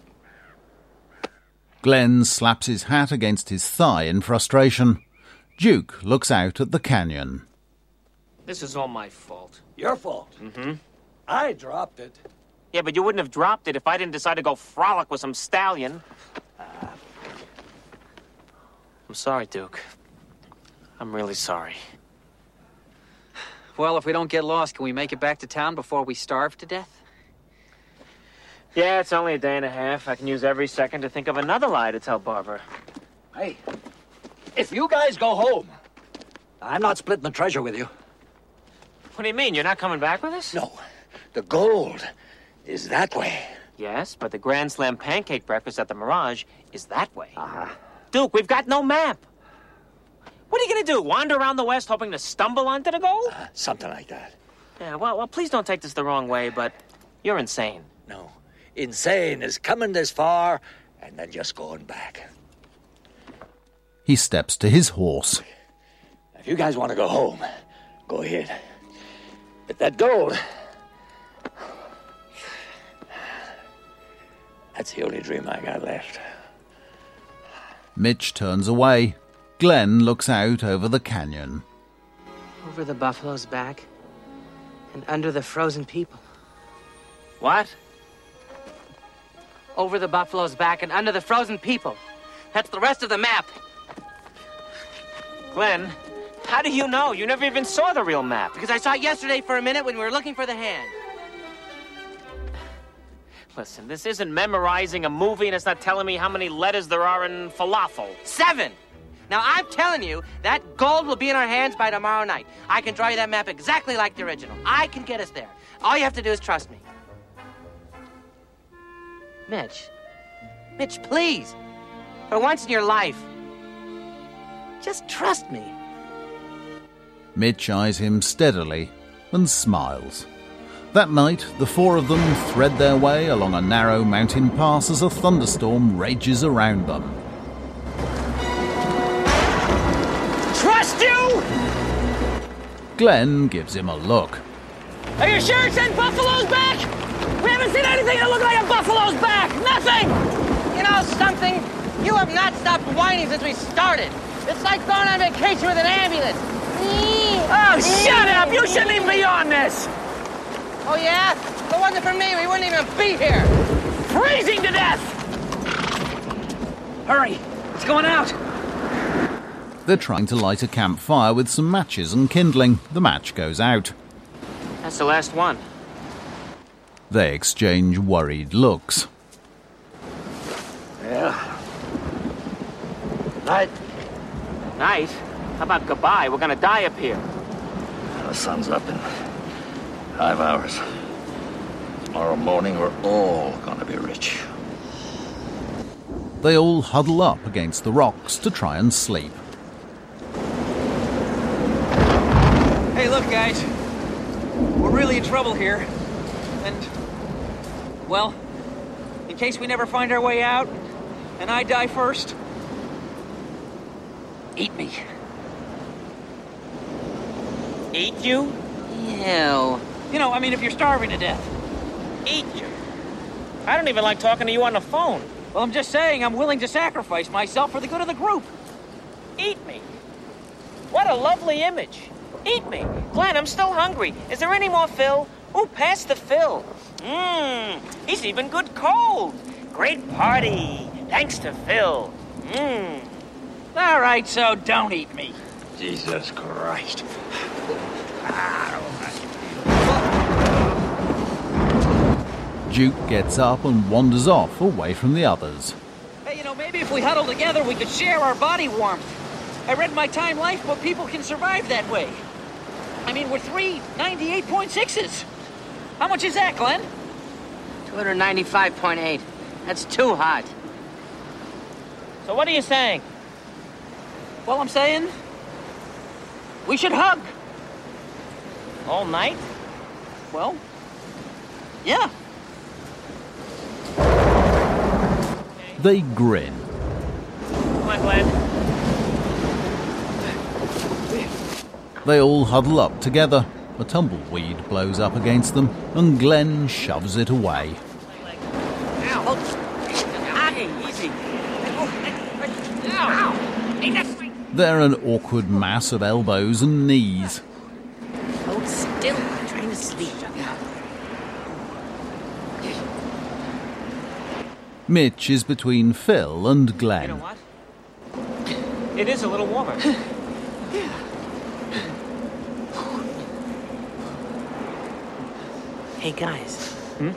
Speaker 1: Glenn slaps his hat against his thigh in frustration. Duke looks out at the canyon.
Speaker 7: This is all my fault.
Speaker 20: Your fault?
Speaker 7: Mm-hmm.
Speaker 20: I dropped it.
Speaker 7: Yeah, but you wouldn't have dropped it if I didn't decide to go frolic with some stallion. I'm sorry, Duke. I'm really sorry.
Speaker 18: Well, if we don't get lost, can we make it back to town before we starve to death?
Speaker 7: Yeah, it's only a day and a half. I can use every second to think of another lie to tell Barbara.
Speaker 20: Hey, if you guys go home, I'm not splitting the treasure with you.
Speaker 7: What do you mean? You're not coming back with us?
Speaker 20: No. The gold is that way.
Speaker 7: Yes, but the Grand Slam pancake breakfast at the Mirage is that way.
Speaker 20: Uh-huh.
Speaker 7: Duke, we've got no map. What are you going to do? Wander around the West hoping to stumble onto the gold?
Speaker 20: Something like that.
Speaker 7: Yeah, well, please don't take this the wrong way, but you're insane.
Speaker 20: No. Insane is coming this far and then just going back.
Speaker 1: He steps to his horse.
Speaker 20: If you guys want to go home, go ahead. But that gold, that's the only dream I got left.
Speaker 1: Mitch turns away. Glenn looks out over the canyon.
Speaker 14: Over the buffalo's back and under the frozen people.
Speaker 7: What?
Speaker 14: Over the buffalo's back and under the frozen people. That's the rest of the map.
Speaker 7: Glenn, how do you know? You never even saw the real map.
Speaker 14: Because I saw it yesterday for a minute when we were looking for the hand.
Speaker 7: Listen, this isn't memorizing a movie, and it's not telling me how many letters there are in falafel.
Speaker 14: 7. Now, I'm telling you, that gold will be in our hands by tomorrow night. I can draw you that map exactly like the original. I can get us there. All you have to do is trust me. Mitch. Mitch, please. For once in your life, just trust me.
Speaker 1: Mitch eyes him steadily and smiles. That night, the four of them thread their way along a narrow mountain pass as a thunderstorm rages around them.
Speaker 7: Trust you?
Speaker 1: Glenn gives him a look.
Speaker 7: Are you sure it said Buffalo's back? We haven't seen anything that looked like a buffalo's back! Nothing!
Speaker 14: You know something? You have not stopped whining since we started. It's like going on vacation with an ambulance.
Speaker 7: Oh, shut up! You shouldn't even be on this!
Speaker 14: Oh, yeah? If it wasn't for me, we wouldn't even be here.
Speaker 7: Freezing to death!
Speaker 18: Hurry! It's going out!
Speaker 1: They're trying to light a campfire with some matches and kindling. The match goes out.
Speaker 7: That's the last one.
Speaker 1: They exchange worried looks.
Speaker 20: Yeah. Night.
Speaker 7: Night? How about goodbye? We're gonna die up here.
Speaker 20: The sun's up in 5 hours. Tomorrow morning, we're all gonna be rich.
Speaker 1: They all huddle up against the rocks to try and sleep.
Speaker 18: Hey, look, guys. We're really in trouble here. And, well, in case we never find our way out, and I die first, eat me.
Speaker 7: Eat you?
Speaker 14: Ew.
Speaker 18: You know, I mean, if you're starving to death.
Speaker 7: Eat you? I don't even like talking to you on the phone.
Speaker 18: Well, I'm just saying I'm willing to sacrifice myself for the good of the group.
Speaker 7: Eat me? What a lovely image. Eat me. Glenn, I'm still hungry. Is there any more Phil? Ooh, pass the Phil. He's even good cold. Great party. Thanks to Phil.
Speaker 18: All right, so don't eat me.
Speaker 20: Jesus Christ.
Speaker 1: Duke gets up and wanders off away from the others.
Speaker 18: Hey, you know, maybe if we huddle together, we could share our body warmth. I read my Time Life book. People can survive that way. I mean, we're 3 98.6s. How much is that, Glenn?
Speaker 14: 295.8. That's too hot.
Speaker 7: So what are you saying?
Speaker 18: Well, I'm saying we should hug.
Speaker 7: All night?
Speaker 18: Well, yeah.
Speaker 1: They grin.
Speaker 7: Come on, Glenn.
Speaker 1: They all huddle up together. A tumbleweed blows up against them, and Glenn shoves it away.
Speaker 7: Ow! Hey, easy. Ow!
Speaker 1: They're an awkward mass of elbows and knees.
Speaker 14: Hold still. I'm trying to sleep.
Speaker 1: Mitch is between Phil and Glenn.
Speaker 7: You know what? It is a little warmer.
Speaker 14: Hey, guys.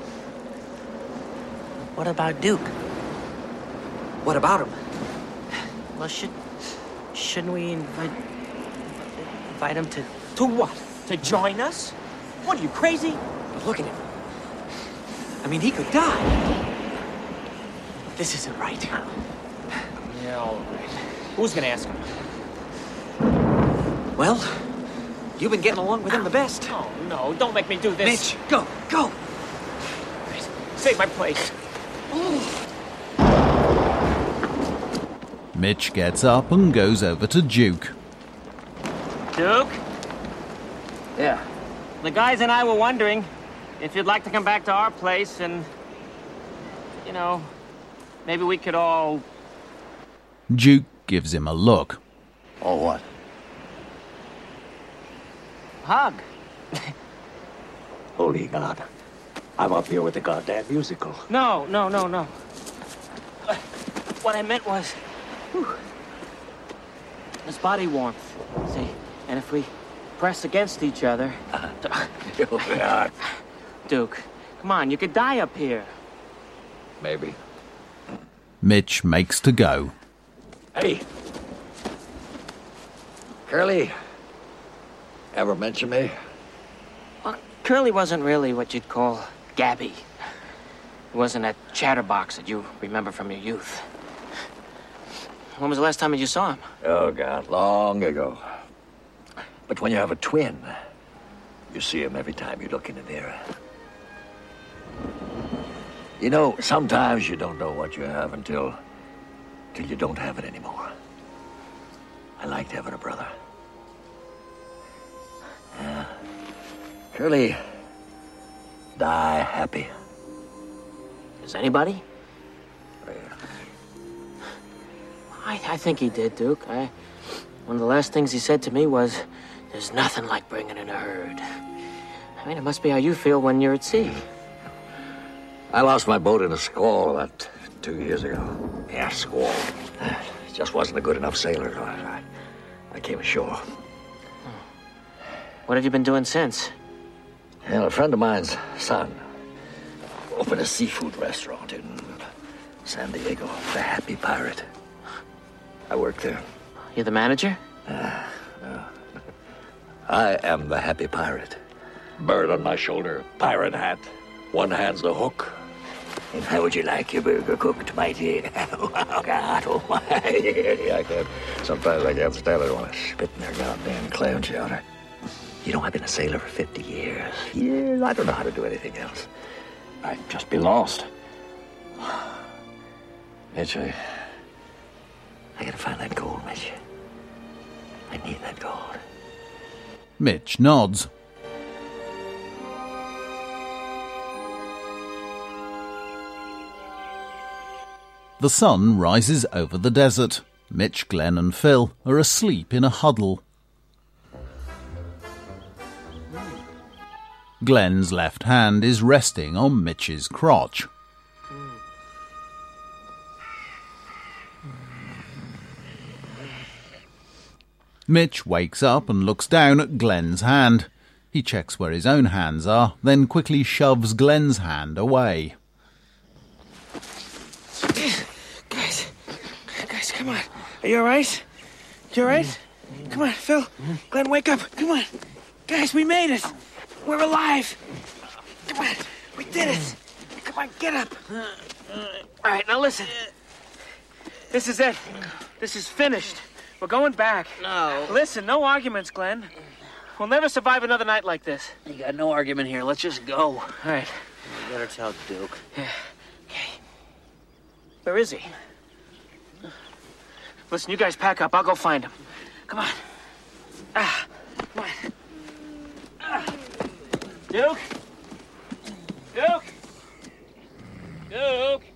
Speaker 14: What about Duke?
Speaker 18: What about him?
Speaker 14: Well, shouldn't we invite him to...
Speaker 7: To what? To join us? What, are you crazy?
Speaker 18: But look at him. I mean, he could die.
Speaker 14: This isn't right.
Speaker 7: Yeah, all right. Who's gonna ask him?
Speaker 18: Well, you've been getting along with him the best.
Speaker 7: Oh, no, don't make me do this.
Speaker 18: Mitch, go, go!
Speaker 7: Save my place.
Speaker 1: Mitch gets up and goes over to Duke.
Speaker 7: Duke?
Speaker 20: Yeah.
Speaker 7: The guys and I were wondering if you'd like to come back to our place and, you know, maybe we could all...
Speaker 1: Duke gives him a look.
Speaker 20: Or what?
Speaker 7: Hug.
Speaker 20: Holy God. I'm up here with the goddamn musical.
Speaker 7: No. What I meant was... this body warmth, see? And if we press against each other...
Speaker 20: Yeah.
Speaker 7: Duke, come on, you could die up here.
Speaker 20: maybe.
Speaker 1: Mitch makes to go.
Speaker 20: Hey. Curly. Ever mention me?
Speaker 7: Well, Curly wasn't really what you'd call Gabby. He wasn't that chatterbox that you remember from your youth. When was the last time that you saw him?
Speaker 20: Oh, God, long ago. But when you have a twin, you see him every time you look in the mirror. You know, sometimes you don't know what you have until you don't have it anymore. I liked having a brother. Yeah. Curly, die happy.
Speaker 7: Is anybody? I think he did, Duke. One of the last things he said to me was, "There's nothing like bringing in a herd." I mean, it must be how you feel when you're at sea.
Speaker 20: I lost my boat in a squall about 2 years ago. Yeah, squall. Just wasn't a good enough sailor. I came ashore.
Speaker 7: What have you been doing since?
Speaker 20: Well, a friend of mine's son opened a seafood restaurant in San Diego, the Happy Pirate. I work there.
Speaker 7: You're the manager?
Speaker 20: No. I am the Happy Pirate. Bird on my shoulder, pirate hat. One hand's the hook. And how would you like your burger cooked, matey? Oh, God, oh, my. Sometimes I can't stand it when I spit in their goddamn clam chowder. You know, I've been a sailor for 50 years. Years. I don't know how to do anything else. I'd just be lost. Mitch, I gotta find that gold, Mitch. I need that gold.
Speaker 1: Mitch nods. The sun rises over the desert. Mitch, Glenn and Phil are asleep in a huddle. Glenn's left hand is resting on Mitch's crotch. Mitch wakes up and looks down at Glenn's hand. He checks where his own hands are, then quickly shoves Glenn's hand away.
Speaker 7: Guys, come on. Are you all right? You all right? Come on, Phil. Glenn, wake up. Come on. Guys, we made it. We're alive. Come on. We did it. Come on, get up. All right, now listen. This is it. This is finished. We're going back.
Speaker 2: No.
Speaker 7: Listen, no arguments, Glenn. We'll never survive another night like this.
Speaker 2: You got no argument here. Let's just go.
Speaker 7: All right.
Speaker 2: You better tell Duke.
Speaker 7: Yeah. Okay. Where is he? Listen, you guys pack up. I'll go find him. Come on. Come on. Duke? Duke? Duke?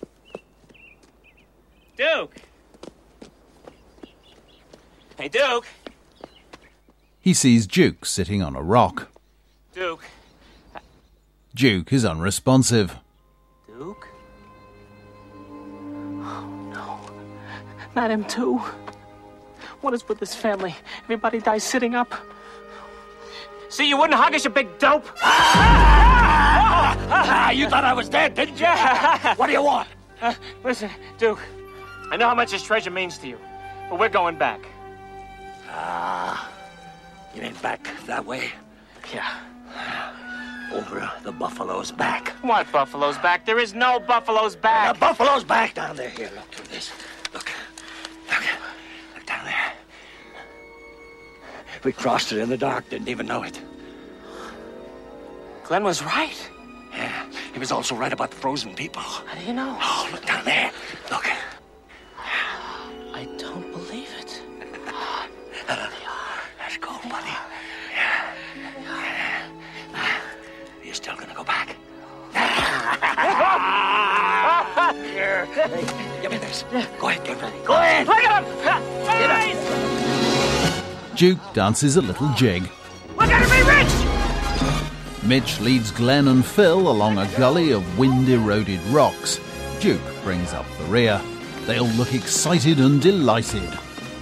Speaker 7: Duke? Hey, Duke?
Speaker 1: He sees Duke sitting on a rock.
Speaker 7: Duke?
Speaker 1: Duke is unresponsive.
Speaker 7: Duke? Oh, no. Not him, too. What is with this family? Everybody dies sitting up. See, you wouldn't hug us, you big dope!
Speaker 20: You thought I was dead, didn't you? What do you want?
Speaker 7: Listen, Duke, I know how much this treasure means to you, but we're going back.
Speaker 20: You ain't back that way?
Speaker 7: Yeah.
Speaker 20: Over the buffalo's back.
Speaker 7: What buffalo's back? There is no buffalo's back.
Speaker 20: The buffalo's back down there. Here, look through this. Look down there. We crossed it in the dark, didn't even know it.
Speaker 7: Glenn was right.
Speaker 20: Yeah, he was also right about the frozen people.
Speaker 7: How do you know?
Speaker 20: Oh, look down there. Look.
Speaker 7: I don't believe it.
Speaker 20: That's cool, buddy. Yeah. You're still gonna go back? Here. Give me this. Go ahead, get ready. Go ahead.
Speaker 7: Look at him!
Speaker 20: Get up.
Speaker 1: Duke dances a little jig.
Speaker 7: We're gonna be rich!
Speaker 1: Mitch leads Glenn and Phil along a gully of wind-eroded rocks. Duke brings up the rear. They all look excited and delighted.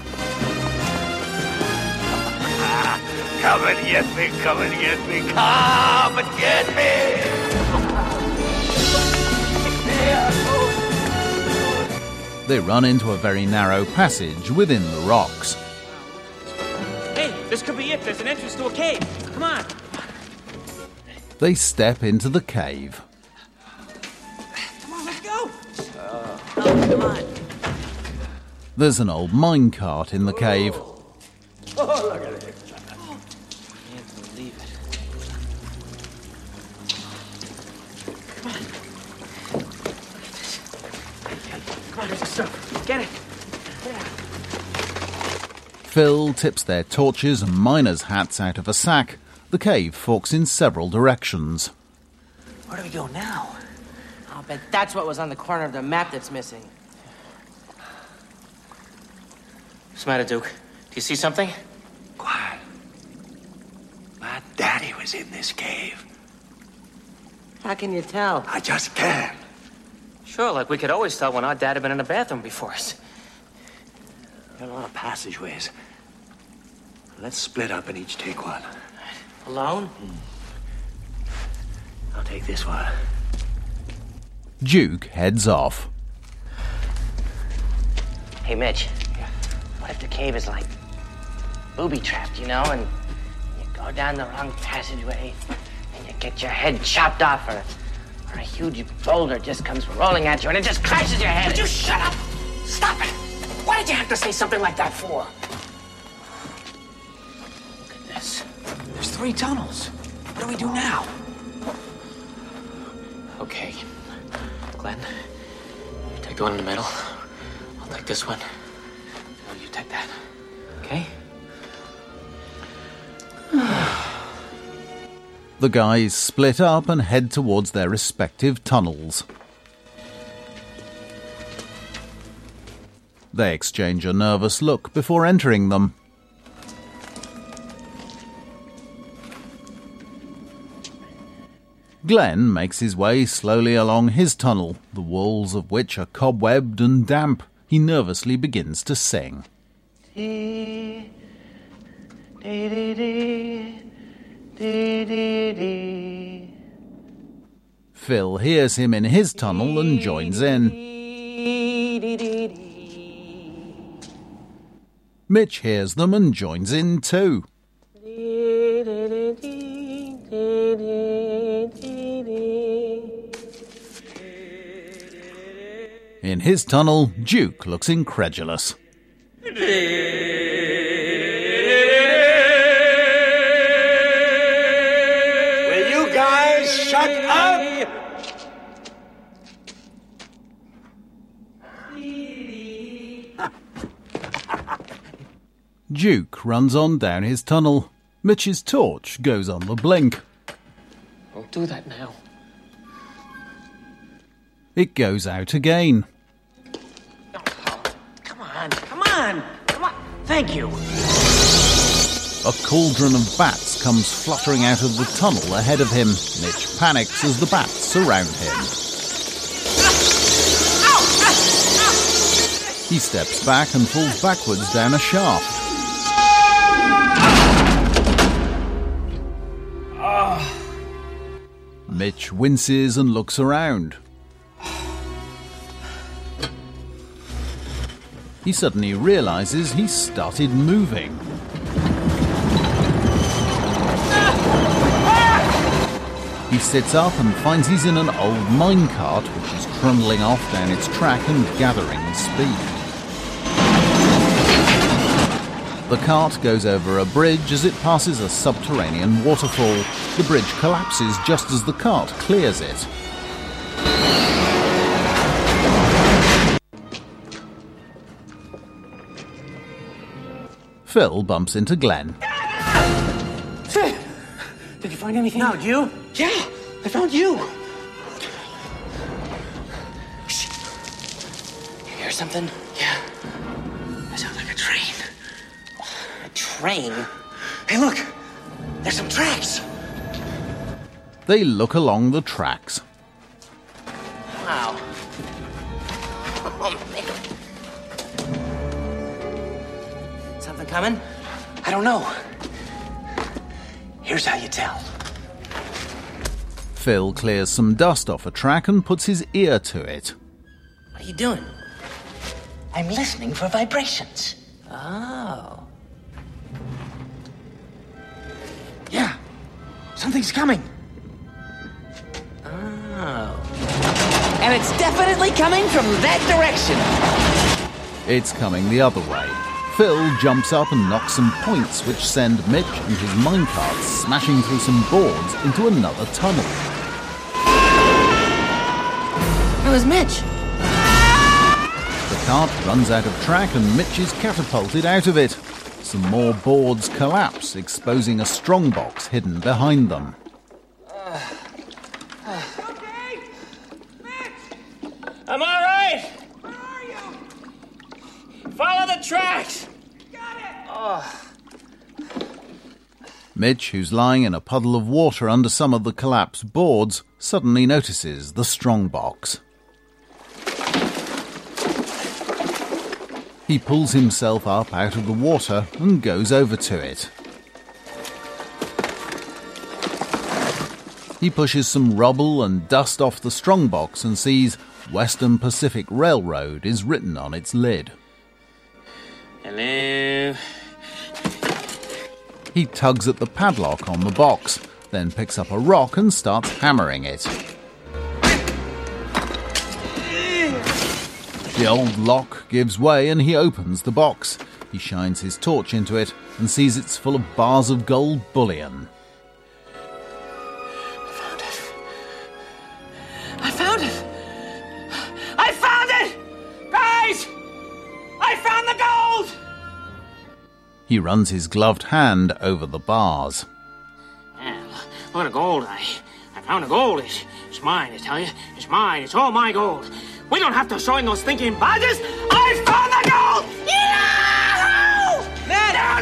Speaker 20: Come and get me, come and get me, come and get me!
Speaker 1: They run into a very narrow passage within the rocks.
Speaker 7: Hey, this could be it. There's an entrance to a cave. Come on.
Speaker 1: They step into the cave.
Speaker 3: Come on, let's go.
Speaker 14: Come on.
Speaker 1: There's an old minecart in the cave.
Speaker 3: Oh, look at it.
Speaker 7: Can't believe it. Come on. Come on, here's the stuff. Get it.
Speaker 1: Phil tips their torches and miners' hats out of a sack. The cave forks in several directions.
Speaker 14: Where do we go now? I'll bet that's what was on the corner of the map that's missing.
Speaker 7: What's the matter, Duke? Do you see something?
Speaker 5: Quiet. My daddy was in this cave.
Speaker 14: How can you tell?
Speaker 5: I just can't.
Speaker 7: Sure, like we could always tell when our dad had been in the bathroom before us.
Speaker 5: There are a lot of passageways. Let's split up and each take one.
Speaker 14: Alone?
Speaker 5: I'll take this one.
Speaker 1: Duke heads off.
Speaker 2: Hey, Mitch. What if the cave is like booby-trapped, you know, and you go down the wrong passageway and you get your head chopped off, or a huge boulder just comes rolling at you and it just crashes your head?
Speaker 3: Would you shut up? Stop it! Why did you have to say something like that for?
Speaker 7: Look at this.
Speaker 16: There's 3 tunnels. What do we do now?
Speaker 7: Okay. Glenn, you take the one in the middle. I'll take this one. No, you take that. Okay?
Speaker 1: The guys split up and head towards their respective tunnels. They exchange a nervous look before entering them. Glenn makes his way slowly along his tunnel, the walls of which are cobwebbed and damp. He nervously begins to sing. Phil hears him in his tunnel and joins in. Mitch hears them and joins in too. In his tunnel, Duke looks incredulous.
Speaker 3: Will you guys shut up?
Speaker 1: Duke runs on down his tunnel. Mitch's torch goes on the blink.
Speaker 7: Don't do that now.
Speaker 1: It goes out again.
Speaker 7: Come on, come on, come on. Thank you.
Speaker 1: A cauldron of bats comes fluttering out of the tunnel ahead of him. Mitch panics as the bats surround him. He steps back and falls backwards down a shaft. Mitch winces and looks around. He suddenly realizes he's started moving. He sits up and finds he's in an old minecart which is trundling off down its track and gathering speed. The cart goes over a bridge as it passes a subterranean waterfall. The bridge collapses just as the cart clears it. Phil bumps into Glenn.
Speaker 3: Did you find anything?
Speaker 14: No, you?
Speaker 3: Yeah, I found you.
Speaker 14: Shh. You hear something?
Speaker 3: Yeah. That sounds like a train.
Speaker 14: A train?
Speaker 3: Hey, look. There's some tracks.
Speaker 1: They look along the tracks.
Speaker 14: Wow. Oh, man. Something coming?
Speaker 3: I don't know. Here's how you tell.
Speaker 1: Phil clears some dust off a track and puts his ear to it.
Speaker 14: What are you doing?
Speaker 12: I'm listening for vibrations.
Speaker 14: Oh. Yeah. Something's coming. Oh. And it's definitely coming from that direction.
Speaker 1: It's coming the other way. Phil jumps up and knocks some points which send Mitch and his minecart smashing through some boards into another tunnel.
Speaker 14: It was Mitch.
Speaker 1: The cart runs out of track and Mitch is catapulted out of it. Some more boards collapse, exposing a strongbox hidden behind them.
Speaker 7: I'm all right. Where are you? Follow the tracks. Got it. Oh.
Speaker 1: Mitch, who's lying in a puddle of water under some of the collapsed boards, suddenly notices the strongbox. He pulls himself up out of the water and goes over to it. He pushes some rubble and dust off the strongbox and sees Western Pacific Railroad is written on its lid.
Speaker 7: Hello.
Speaker 1: He tugs at the padlock on the box, then picks up a rock and starts hammering it. The old lock gives way and he opens the box. He shines his torch into it and sees it's full of bars of gold bullion.
Speaker 7: I found it! I found it! Guys! I found the gold!
Speaker 1: He runs his gloved hand over the bars.
Speaker 7: Yeah, what a gold I found the gold. It's mine, I tell you. It's mine. It's all my gold. We don't have to show in those stinking badges. I found the gold! Yahoo!
Speaker 14: Mitch!
Speaker 7: Down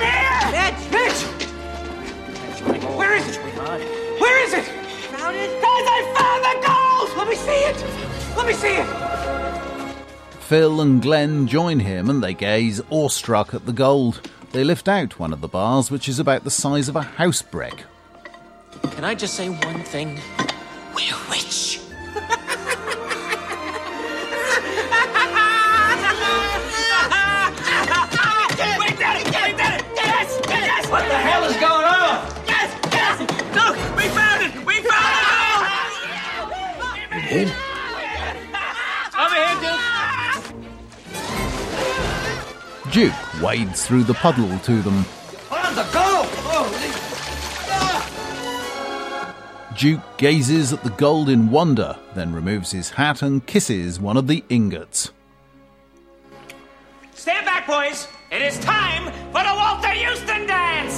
Speaker 7: here!
Speaker 14: Mitch!
Speaker 7: Where is it? Where is it?
Speaker 14: Found it?
Speaker 7: Guys, I found the gold! Let me see it! Let me see it!
Speaker 1: Phil and Glenn join him and they gaze awestruck at the gold. They lift out one of the bars, which is about the size of a house brick.
Speaker 7: Can I just say one thing? We're rich. We did it! We did it! Yes! Yes!
Speaker 18: What the hell is going on?
Speaker 7: Yes! Yes! Look! We found it! We found it!
Speaker 19: You did?
Speaker 7: Over here, Duke.
Speaker 1: Duke wades through the puddle to them.
Speaker 18: On the go!
Speaker 1: Duke gazes at the gold in wonder, then removes his hat and kisses one of the ingots.
Speaker 7: Stand back, boys! It is time for the Walter Houston dance!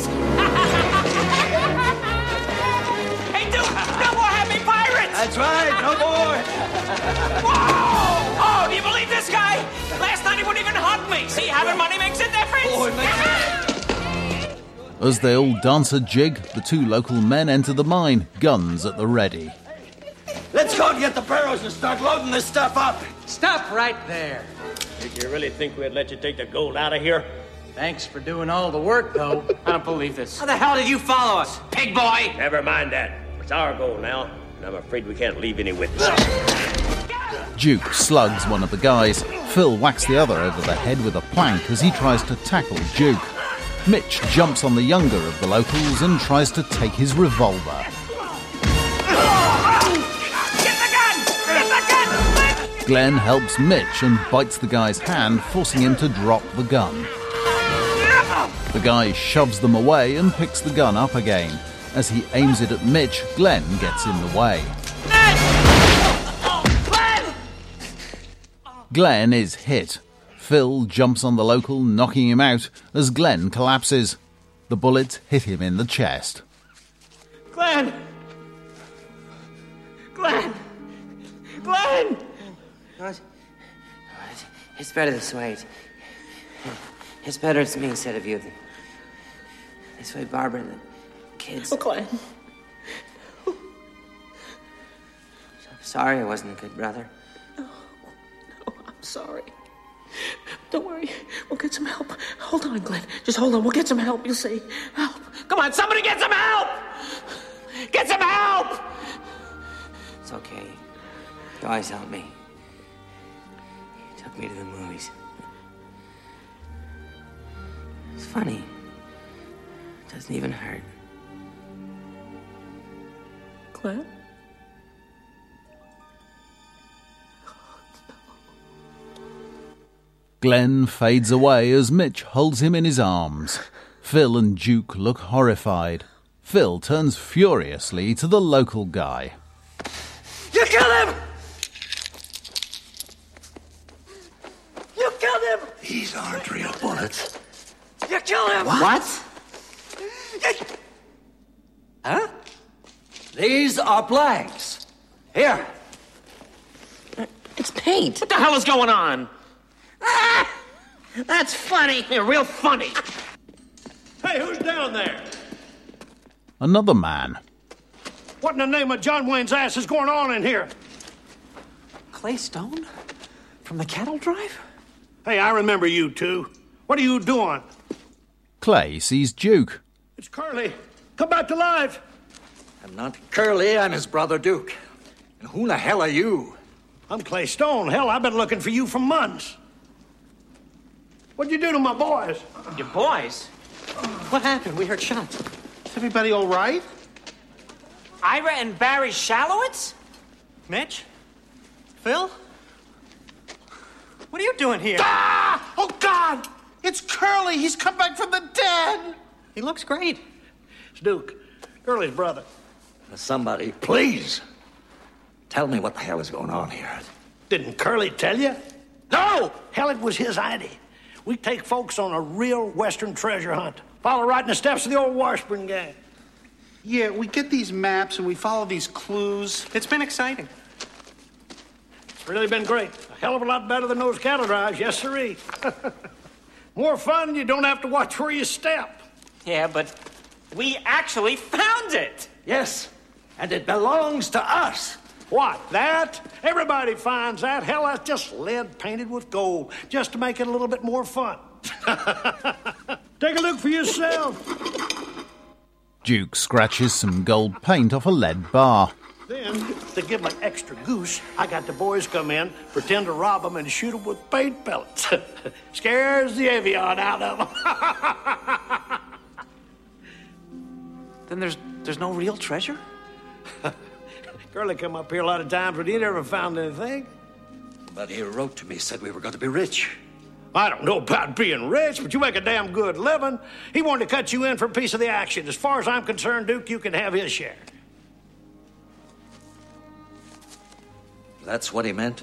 Speaker 7: Hey, Duke! No more happy pirates!
Speaker 18: That's right, no more!
Speaker 7: Whoa! Oh, do you believe this guy? Last night he wouldn't even hug me. See, having money makes a difference.
Speaker 18: Oh, it makes
Speaker 1: As they all dance a jig, the two local men enter the mine, guns at the ready.
Speaker 18: Let's go and get the barrows and start loading this stuff up.
Speaker 14: Stop right there.
Speaker 17: Did you really think we'd let you take the gold out of here?
Speaker 14: Thanks for doing all the work, though.
Speaker 7: I don't believe this.
Speaker 14: How the hell did you follow us, pig boy?
Speaker 17: Never mind that. It's our gold now, and I'm afraid we can't leave any witnesses.
Speaker 1: Duke slugs one of the guys. Phil whacks the other over the head with a plank as he tries to tackle Duke. Mitch jumps on the younger of the locals and tries to take his revolver.
Speaker 7: Get the gun! Get the gun!
Speaker 1: Glenn helps Mitch and bites the guy's hand, forcing him to drop the gun. The guy shoves them away and picks the gun up again. As he aims it at Mitch, Glenn gets in the way. Glenn is hit. Phil jumps on the local, knocking him out as Glenn collapses. The bullets hit him in the chest.
Speaker 7: Glenn! Glenn! Glenn!
Speaker 14: It's better this way. It's better it's me instead of you. This way, Barbara and the kids.
Speaker 7: Oh, Glenn.
Speaker 14: Sorry I wasn't a good brother.
Speaker 7: No, I'm sorry. Don't worry. We'll get some help. Hold on, Glenn. Just hold on. We'll get some help. You'll see. Help. Come on, somebody get some help! Get some help!
Speaker 14: It's okay. You always help me. You took me to the movies. It's funny. It doesn't even hurt.
Speaker 15: Clint?
Speaker 1: Glenn fades away as Mitch holds him in his arms. Phil and Duke look horrified. Phil turns furiously to the local guy.
Speaker 3: You killed him! You killed him!
Speaker 20: These aren't real bullets.
Speaker 3: You killed him!
Speaker 14: What?
Speaker 20: Huh? These are blanks. Here.
Speaker 14: It's paint.
Speaker 7: What the hell is going on?
Speaker 14: Ah! That's funny.
Speaker 7: Yeah, real funny.
Speaker 21: Hey, who's down there?
Speaker 1: Another man.
Speaker 21: What in the name of John Wayne's ass is going on in here?
Speaker 16: Clay Stone? From the cattle drive?
Speaker 21: Hey, I remember you two. What are you doing?
Speaker 1: Clay sees Duke.
Speaker 21: It's Curly. Come back to life.
Speaker 20: I'm not Curly, I'm his brother Duke. And who the hell are you?
Speaker 21: I'm Clay Stone. Hell, I've been looking for you for months. What'd you do to my boys?
Speaker 7: Your boys?
Speaker 16: What happened? We heard shots.
Speaker 21: Is everybody all right?
Speaker 7: Ira and Barry Shalowitz?
Speaker 16: Mitch? Phil? What are you doing here?
Speaker 21: Ah! Oh, God! It's Curly. He's come back from the dead.
Speaker 16: He looks great.
Speaker 21: It's Duke, Curly's brother.
Speaker 20: Somebody, please, tell me what the hell is going on here.
Speaker 21: Didn't Curly tell you? No! Hell, it was his idea. We take folks on a real Western treasure hunt. Follow right in the steps of the old Washburn gang.
Speaker 22: Yeah, we get these maps and we follow these clues.
Speaker 16: It's been exciting.
Speaker 21: It's really been great. A hell of a lot better than those cattle drives, yes sirree. More fun, you don't have to watch where you step.
Speaker 7: Yeah, but we actually found it.
Speaker 20: Yes, and it belongs to us.
Speaker 21: What, that? Everybody finds that. Hell, that's just lead painted with gold, just to make it a little bit more fun. Take a look for yourself.
Speaker 1: Duke scratches some gold paint off a lead bar.
Speaker 21: Then, to give them an extra goose, I got the boys come in, pretend to rob them, and shoot them with paint pellets. Scares the avion out of them.
Speaker 16: Then there's no real treasure?
Speaker 21: Curly come up here a lot of times, but he never found anything.
Speaker 20: But he wrote to me, said we were going to be rich.
Speaker 21: I don't know about being rich, but you make a damn good living. He wanted to cut you in for a piece of the action. As far as I'm concerned, Duke, you can have his share.
Speaker 20: That's what he meant?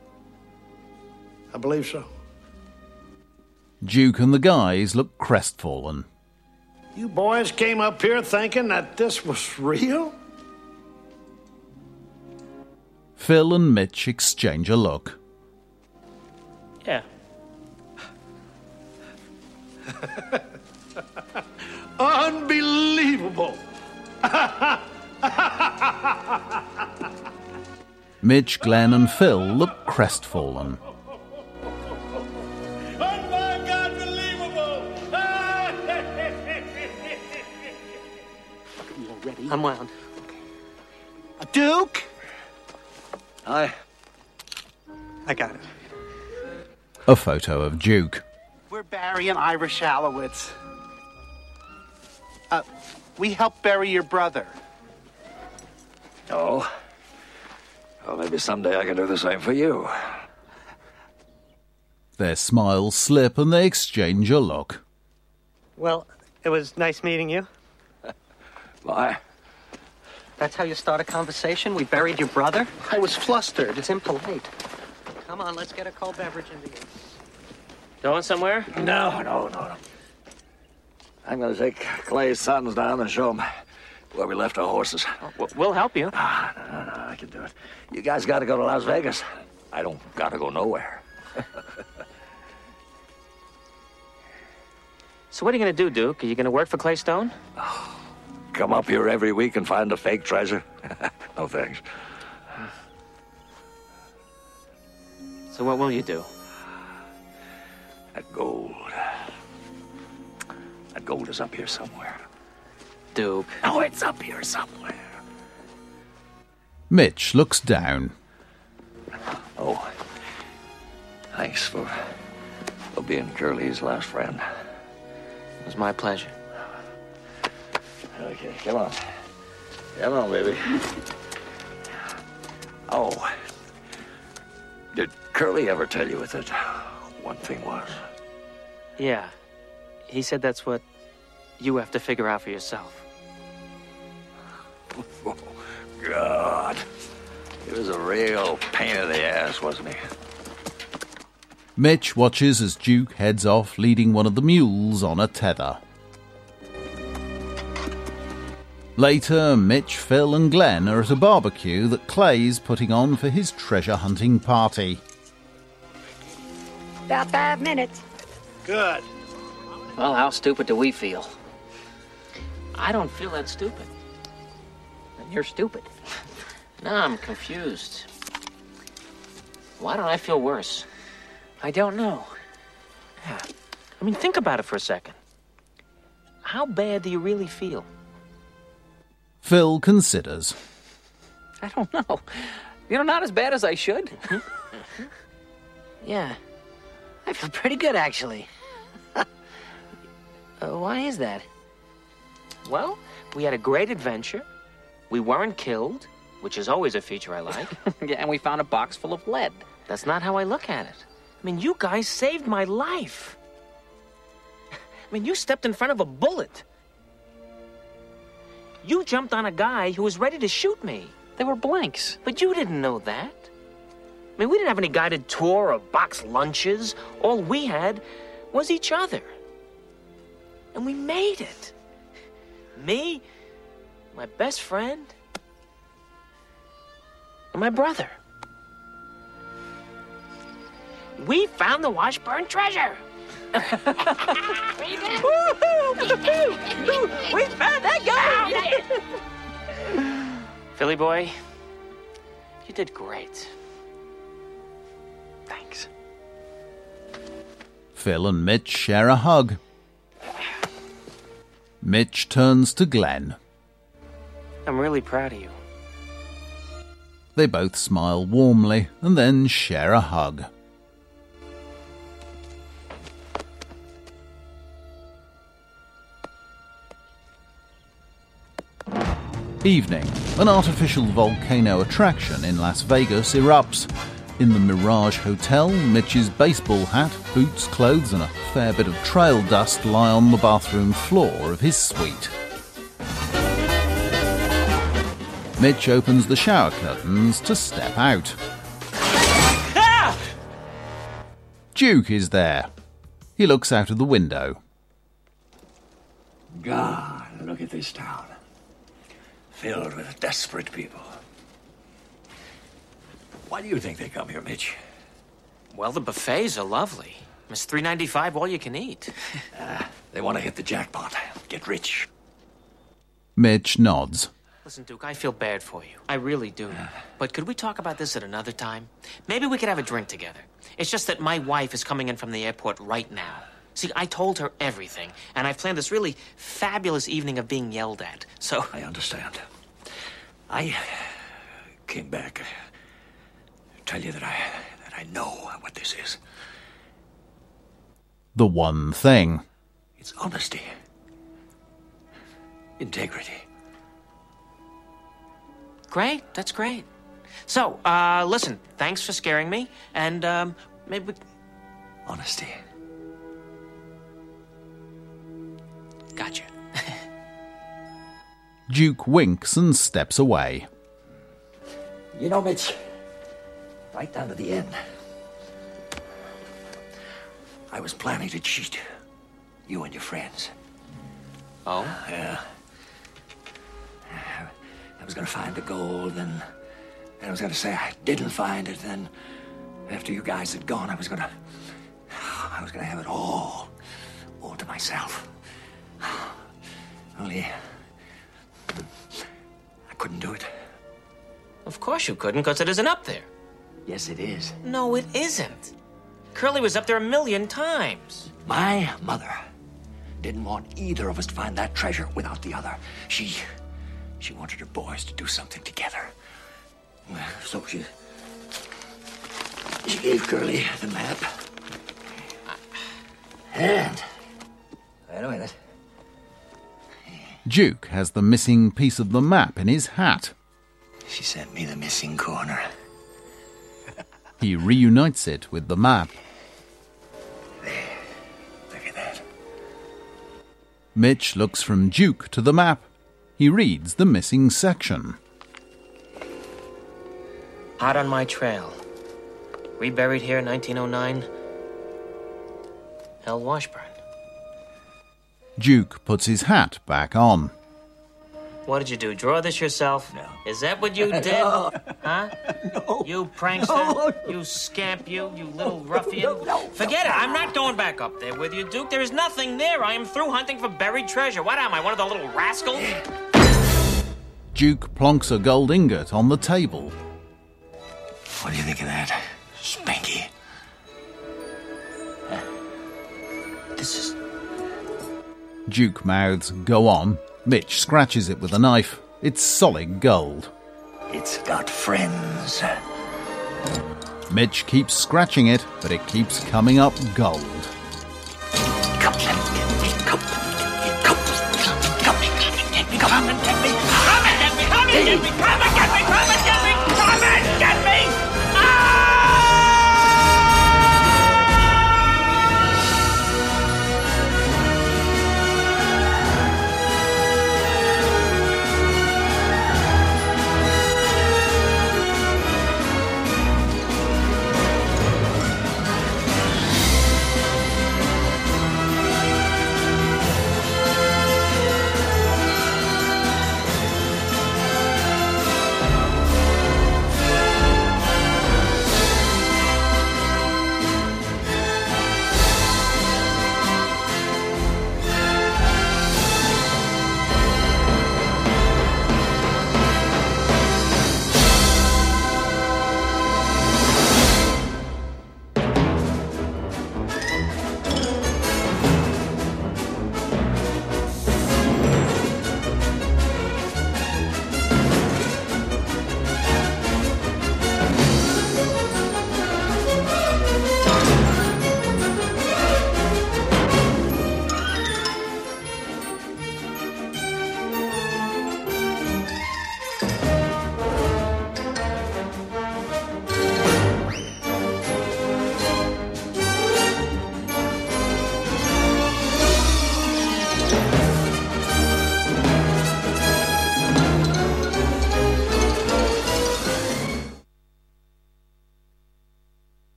Speaker 21: I believe so.
Speaker 1: Duke and the guys look crestfallen.
Speaker 21: You boys came up here thinking that this was real?
Speaker 1: Phil and Mitch exchange a look.
Speaker 7: Yeah.
Speaker 21: Unbelievable.
Speaker 1: Mitch, Glenn and Phil look crestfallen.
Speaker 16: I'm wound.
Speaker 21: Duke?
Speaker 20: I
Speaker 22: got it.
Speaker 1: A photo of Duke.
Speaker 22: We're Barry and Ira Shalowitz. We helped bury your brother.
Speaker 20: Oh? Well, maybe someday I can do the same for you.
Speaker 1: Their smiles slip and they exchange a look.
Speaker 16: Well, it was nice meeting you.
Speaker 20: Why?
Speaker 16: That's how you start a conversation? We buried your brother?
Speaker 22: I was flustered.
Speaker 16: It's impolite. Come on, let's get a cold beverage into you.
Speaker 7: Going somewhere?
Speaker 20: No. I'm going to take Clay's sons down and show them where we left our horses.
Speaker 7: We'll help you.
Speaker 20: No, I can do it. You guys got to go to Las Vegas. I don't got to go nowhere.
Speaker 7: So what are you going to do, Duke? Are you going to work for Clay Stone?
Speaker 20: Come up here every week and find a fake treasure? No thanks.
Speaker 7: So what will you do?
Speaker 20: That gold. That gold is up here somewhere.
Speaker 7: Duke.
Speaker 20: No, it's up here somewhere.
Speaker 1: Mitch looks down.
Speaker 20: Oh, thanks for being Curly's last friend.
Speaker 2: It was my pleasure.
Speaker 20: Okay, come on. Come on, baby. Oh, did Curly ever tell you what that one thing was?
Speaker 2: Yeah. He said that's what you have to figure out for yourself.
Speaker 20: Oh, God. He was a real pain in the ass, wasn't he?
Speaker 1: Mitch watches as Duke heads off leading one of the mules on a tether. Later, Mitch, Phil and Glenn are at a barbecue that Clay's putting on for his treasure hunting party.
Speaker 4: About 5 minutes.
Speaker 21: Good.
Speaker 2: Well, how stupid do we feel? I don't feel that stupid.
Speaker 12: And you're stupid.
Speaker 2: No, I'm confused. Why don't I feel worse?
Speaker 12: I don't know.
Speaker 2: Yeah. I mean, think about it for a second. How bad do you really feel?
Speaker 1: Phil considers.
Speaker 12: I don't know. You know, not as bad as I should.
Speaker 14: Yeah. I feel pretty good, actually. Why is that?
Speaker 2: Well, we had a great adventure. We weren't killed, which is always a feature I like.
Speaker 12: Yeah, and we found a box full of lead.
Speaker 2: That's not how I look at it. I mean, you guys saved my life. I mean, you stepped in front of a bullet. You jumped on a guy who was ready to shoot me.
Speaker 12: They were blanks.
Speaker 2: But you didn't know that. I mean, we didn't have any guided tour or box lunches. All we had was each other. And we made it. Me, my best friend, and my brother. We found the Washburn treasure.
Speaker 14: We found that guy!
Speaker 2: Philly boy, you did great.
Speaker 12: Thanks.
Speaker 1: Phil and Mitch share a hug. Mitch turns to Glenn.
Speaker 2: I'm really proud of you.
Speaker 1: They both smile warmly and then share a hug. Evening. An artificial volcano attraction in Las Vegas erupts. In the Mirage Hotel, Mitch's baseball hat, boots, clothes and a fair bit of trail dust lie on the bathroom floor of his suite. Mitch opens the shower curtains to step out.
Speaker 3: Ah!
Speaker 1: Duke is there. He looks out of the window.
Speaker 20: God, look at this town. Filled with desperate people. Why do you think they come here, Mitch?
Speaker 2: Well, the buffets are lovely. It's $3.95 all you can eat.
Speaker 20: They want to hit the jackpot, get rich.
Speaker 1: Mitch nods.
Speaker 2: Listen, Duke, I feel bad for you. I really do. But could we talk about this at another time? Maybe we could have a drink together. It's just that my wife is coming in from the airport right now. See, I told her everything, and I've planned this really fabulous evening of being yelled at, so...
Speaker 20: I understand. I came back to tell you that I know what this is.
Speaker 1: The one thing.
Speaker 20: It's honesty. Integrity.
Speaker 2: Great, that's great. So, listen, thanks for scaring me, and, maybe we...
Speaker 20: Honesty.
Speaker 2: Gotcha.
Speaker 1: Duke winks and steps away.
Speaker 20: You know, Mitch, right down to the end, I was planning to cheat you and your friends.
Speaker 2: Oh?
Speaker 20: Yeah. I was going to find the gold, then I was going to say I didn't find it, then after you guys had gone, I was going to have it all to myself. Only I couldn't do it.
Speaker 2: Of course you couldn't, because it isn't up there.
Speaker 20: Yes, it is.
Speaker 2: No, it isn't. Curly was up there 1,000,000 times.
Speaker 20: My mother didn't want either of us to find that treasure without the other. She wanted her boys to do something together.
Speaker 5: So she gave Curly the map. And, wait a minute.
Speaker 1: Duke has the missing piece of the map in his hat.
Speaker 5: She sent me the missing corner.
Speaker 1: He reunites it with the map.
Speaker 5: Look at that.
Speaker 1: Mitch looks from Duke to the map. He reads the missing section.
Speaker 2: Hot on my trail. Reburied here in 1909. L. Washburn.
Speaker 1: Duke puts his hat back on.
Speaker 2: What did you do? Draw this yourself? No. Is that what you did?
Speaker 5: No.
Speaker 2: Huh? No. You prankster?
Speaker 5: No.
Speaker 2: You scamp, you little ruffian? Forget it. I'm not going back up there with you, Duke. There is nothing there. I am through hunting for buried treasure. What am I, one of the little rascals?
Speaker 1: Duke plonks a gold ingot on the table.
Speaker 5: What do you think of that, Spanky? This is...
Speaker 1: Duke mouths, "Go on." Mitch scratches it with a knife. It's solid gold.
Speaker 5: It's got friends.
Speaker 1: Mitch keeps scratching it, but it keeps coming up gold.
Speaker 5: Come and get me. Come and get me. Come and get me. Come and get me. Come and get me. Come and get me. Come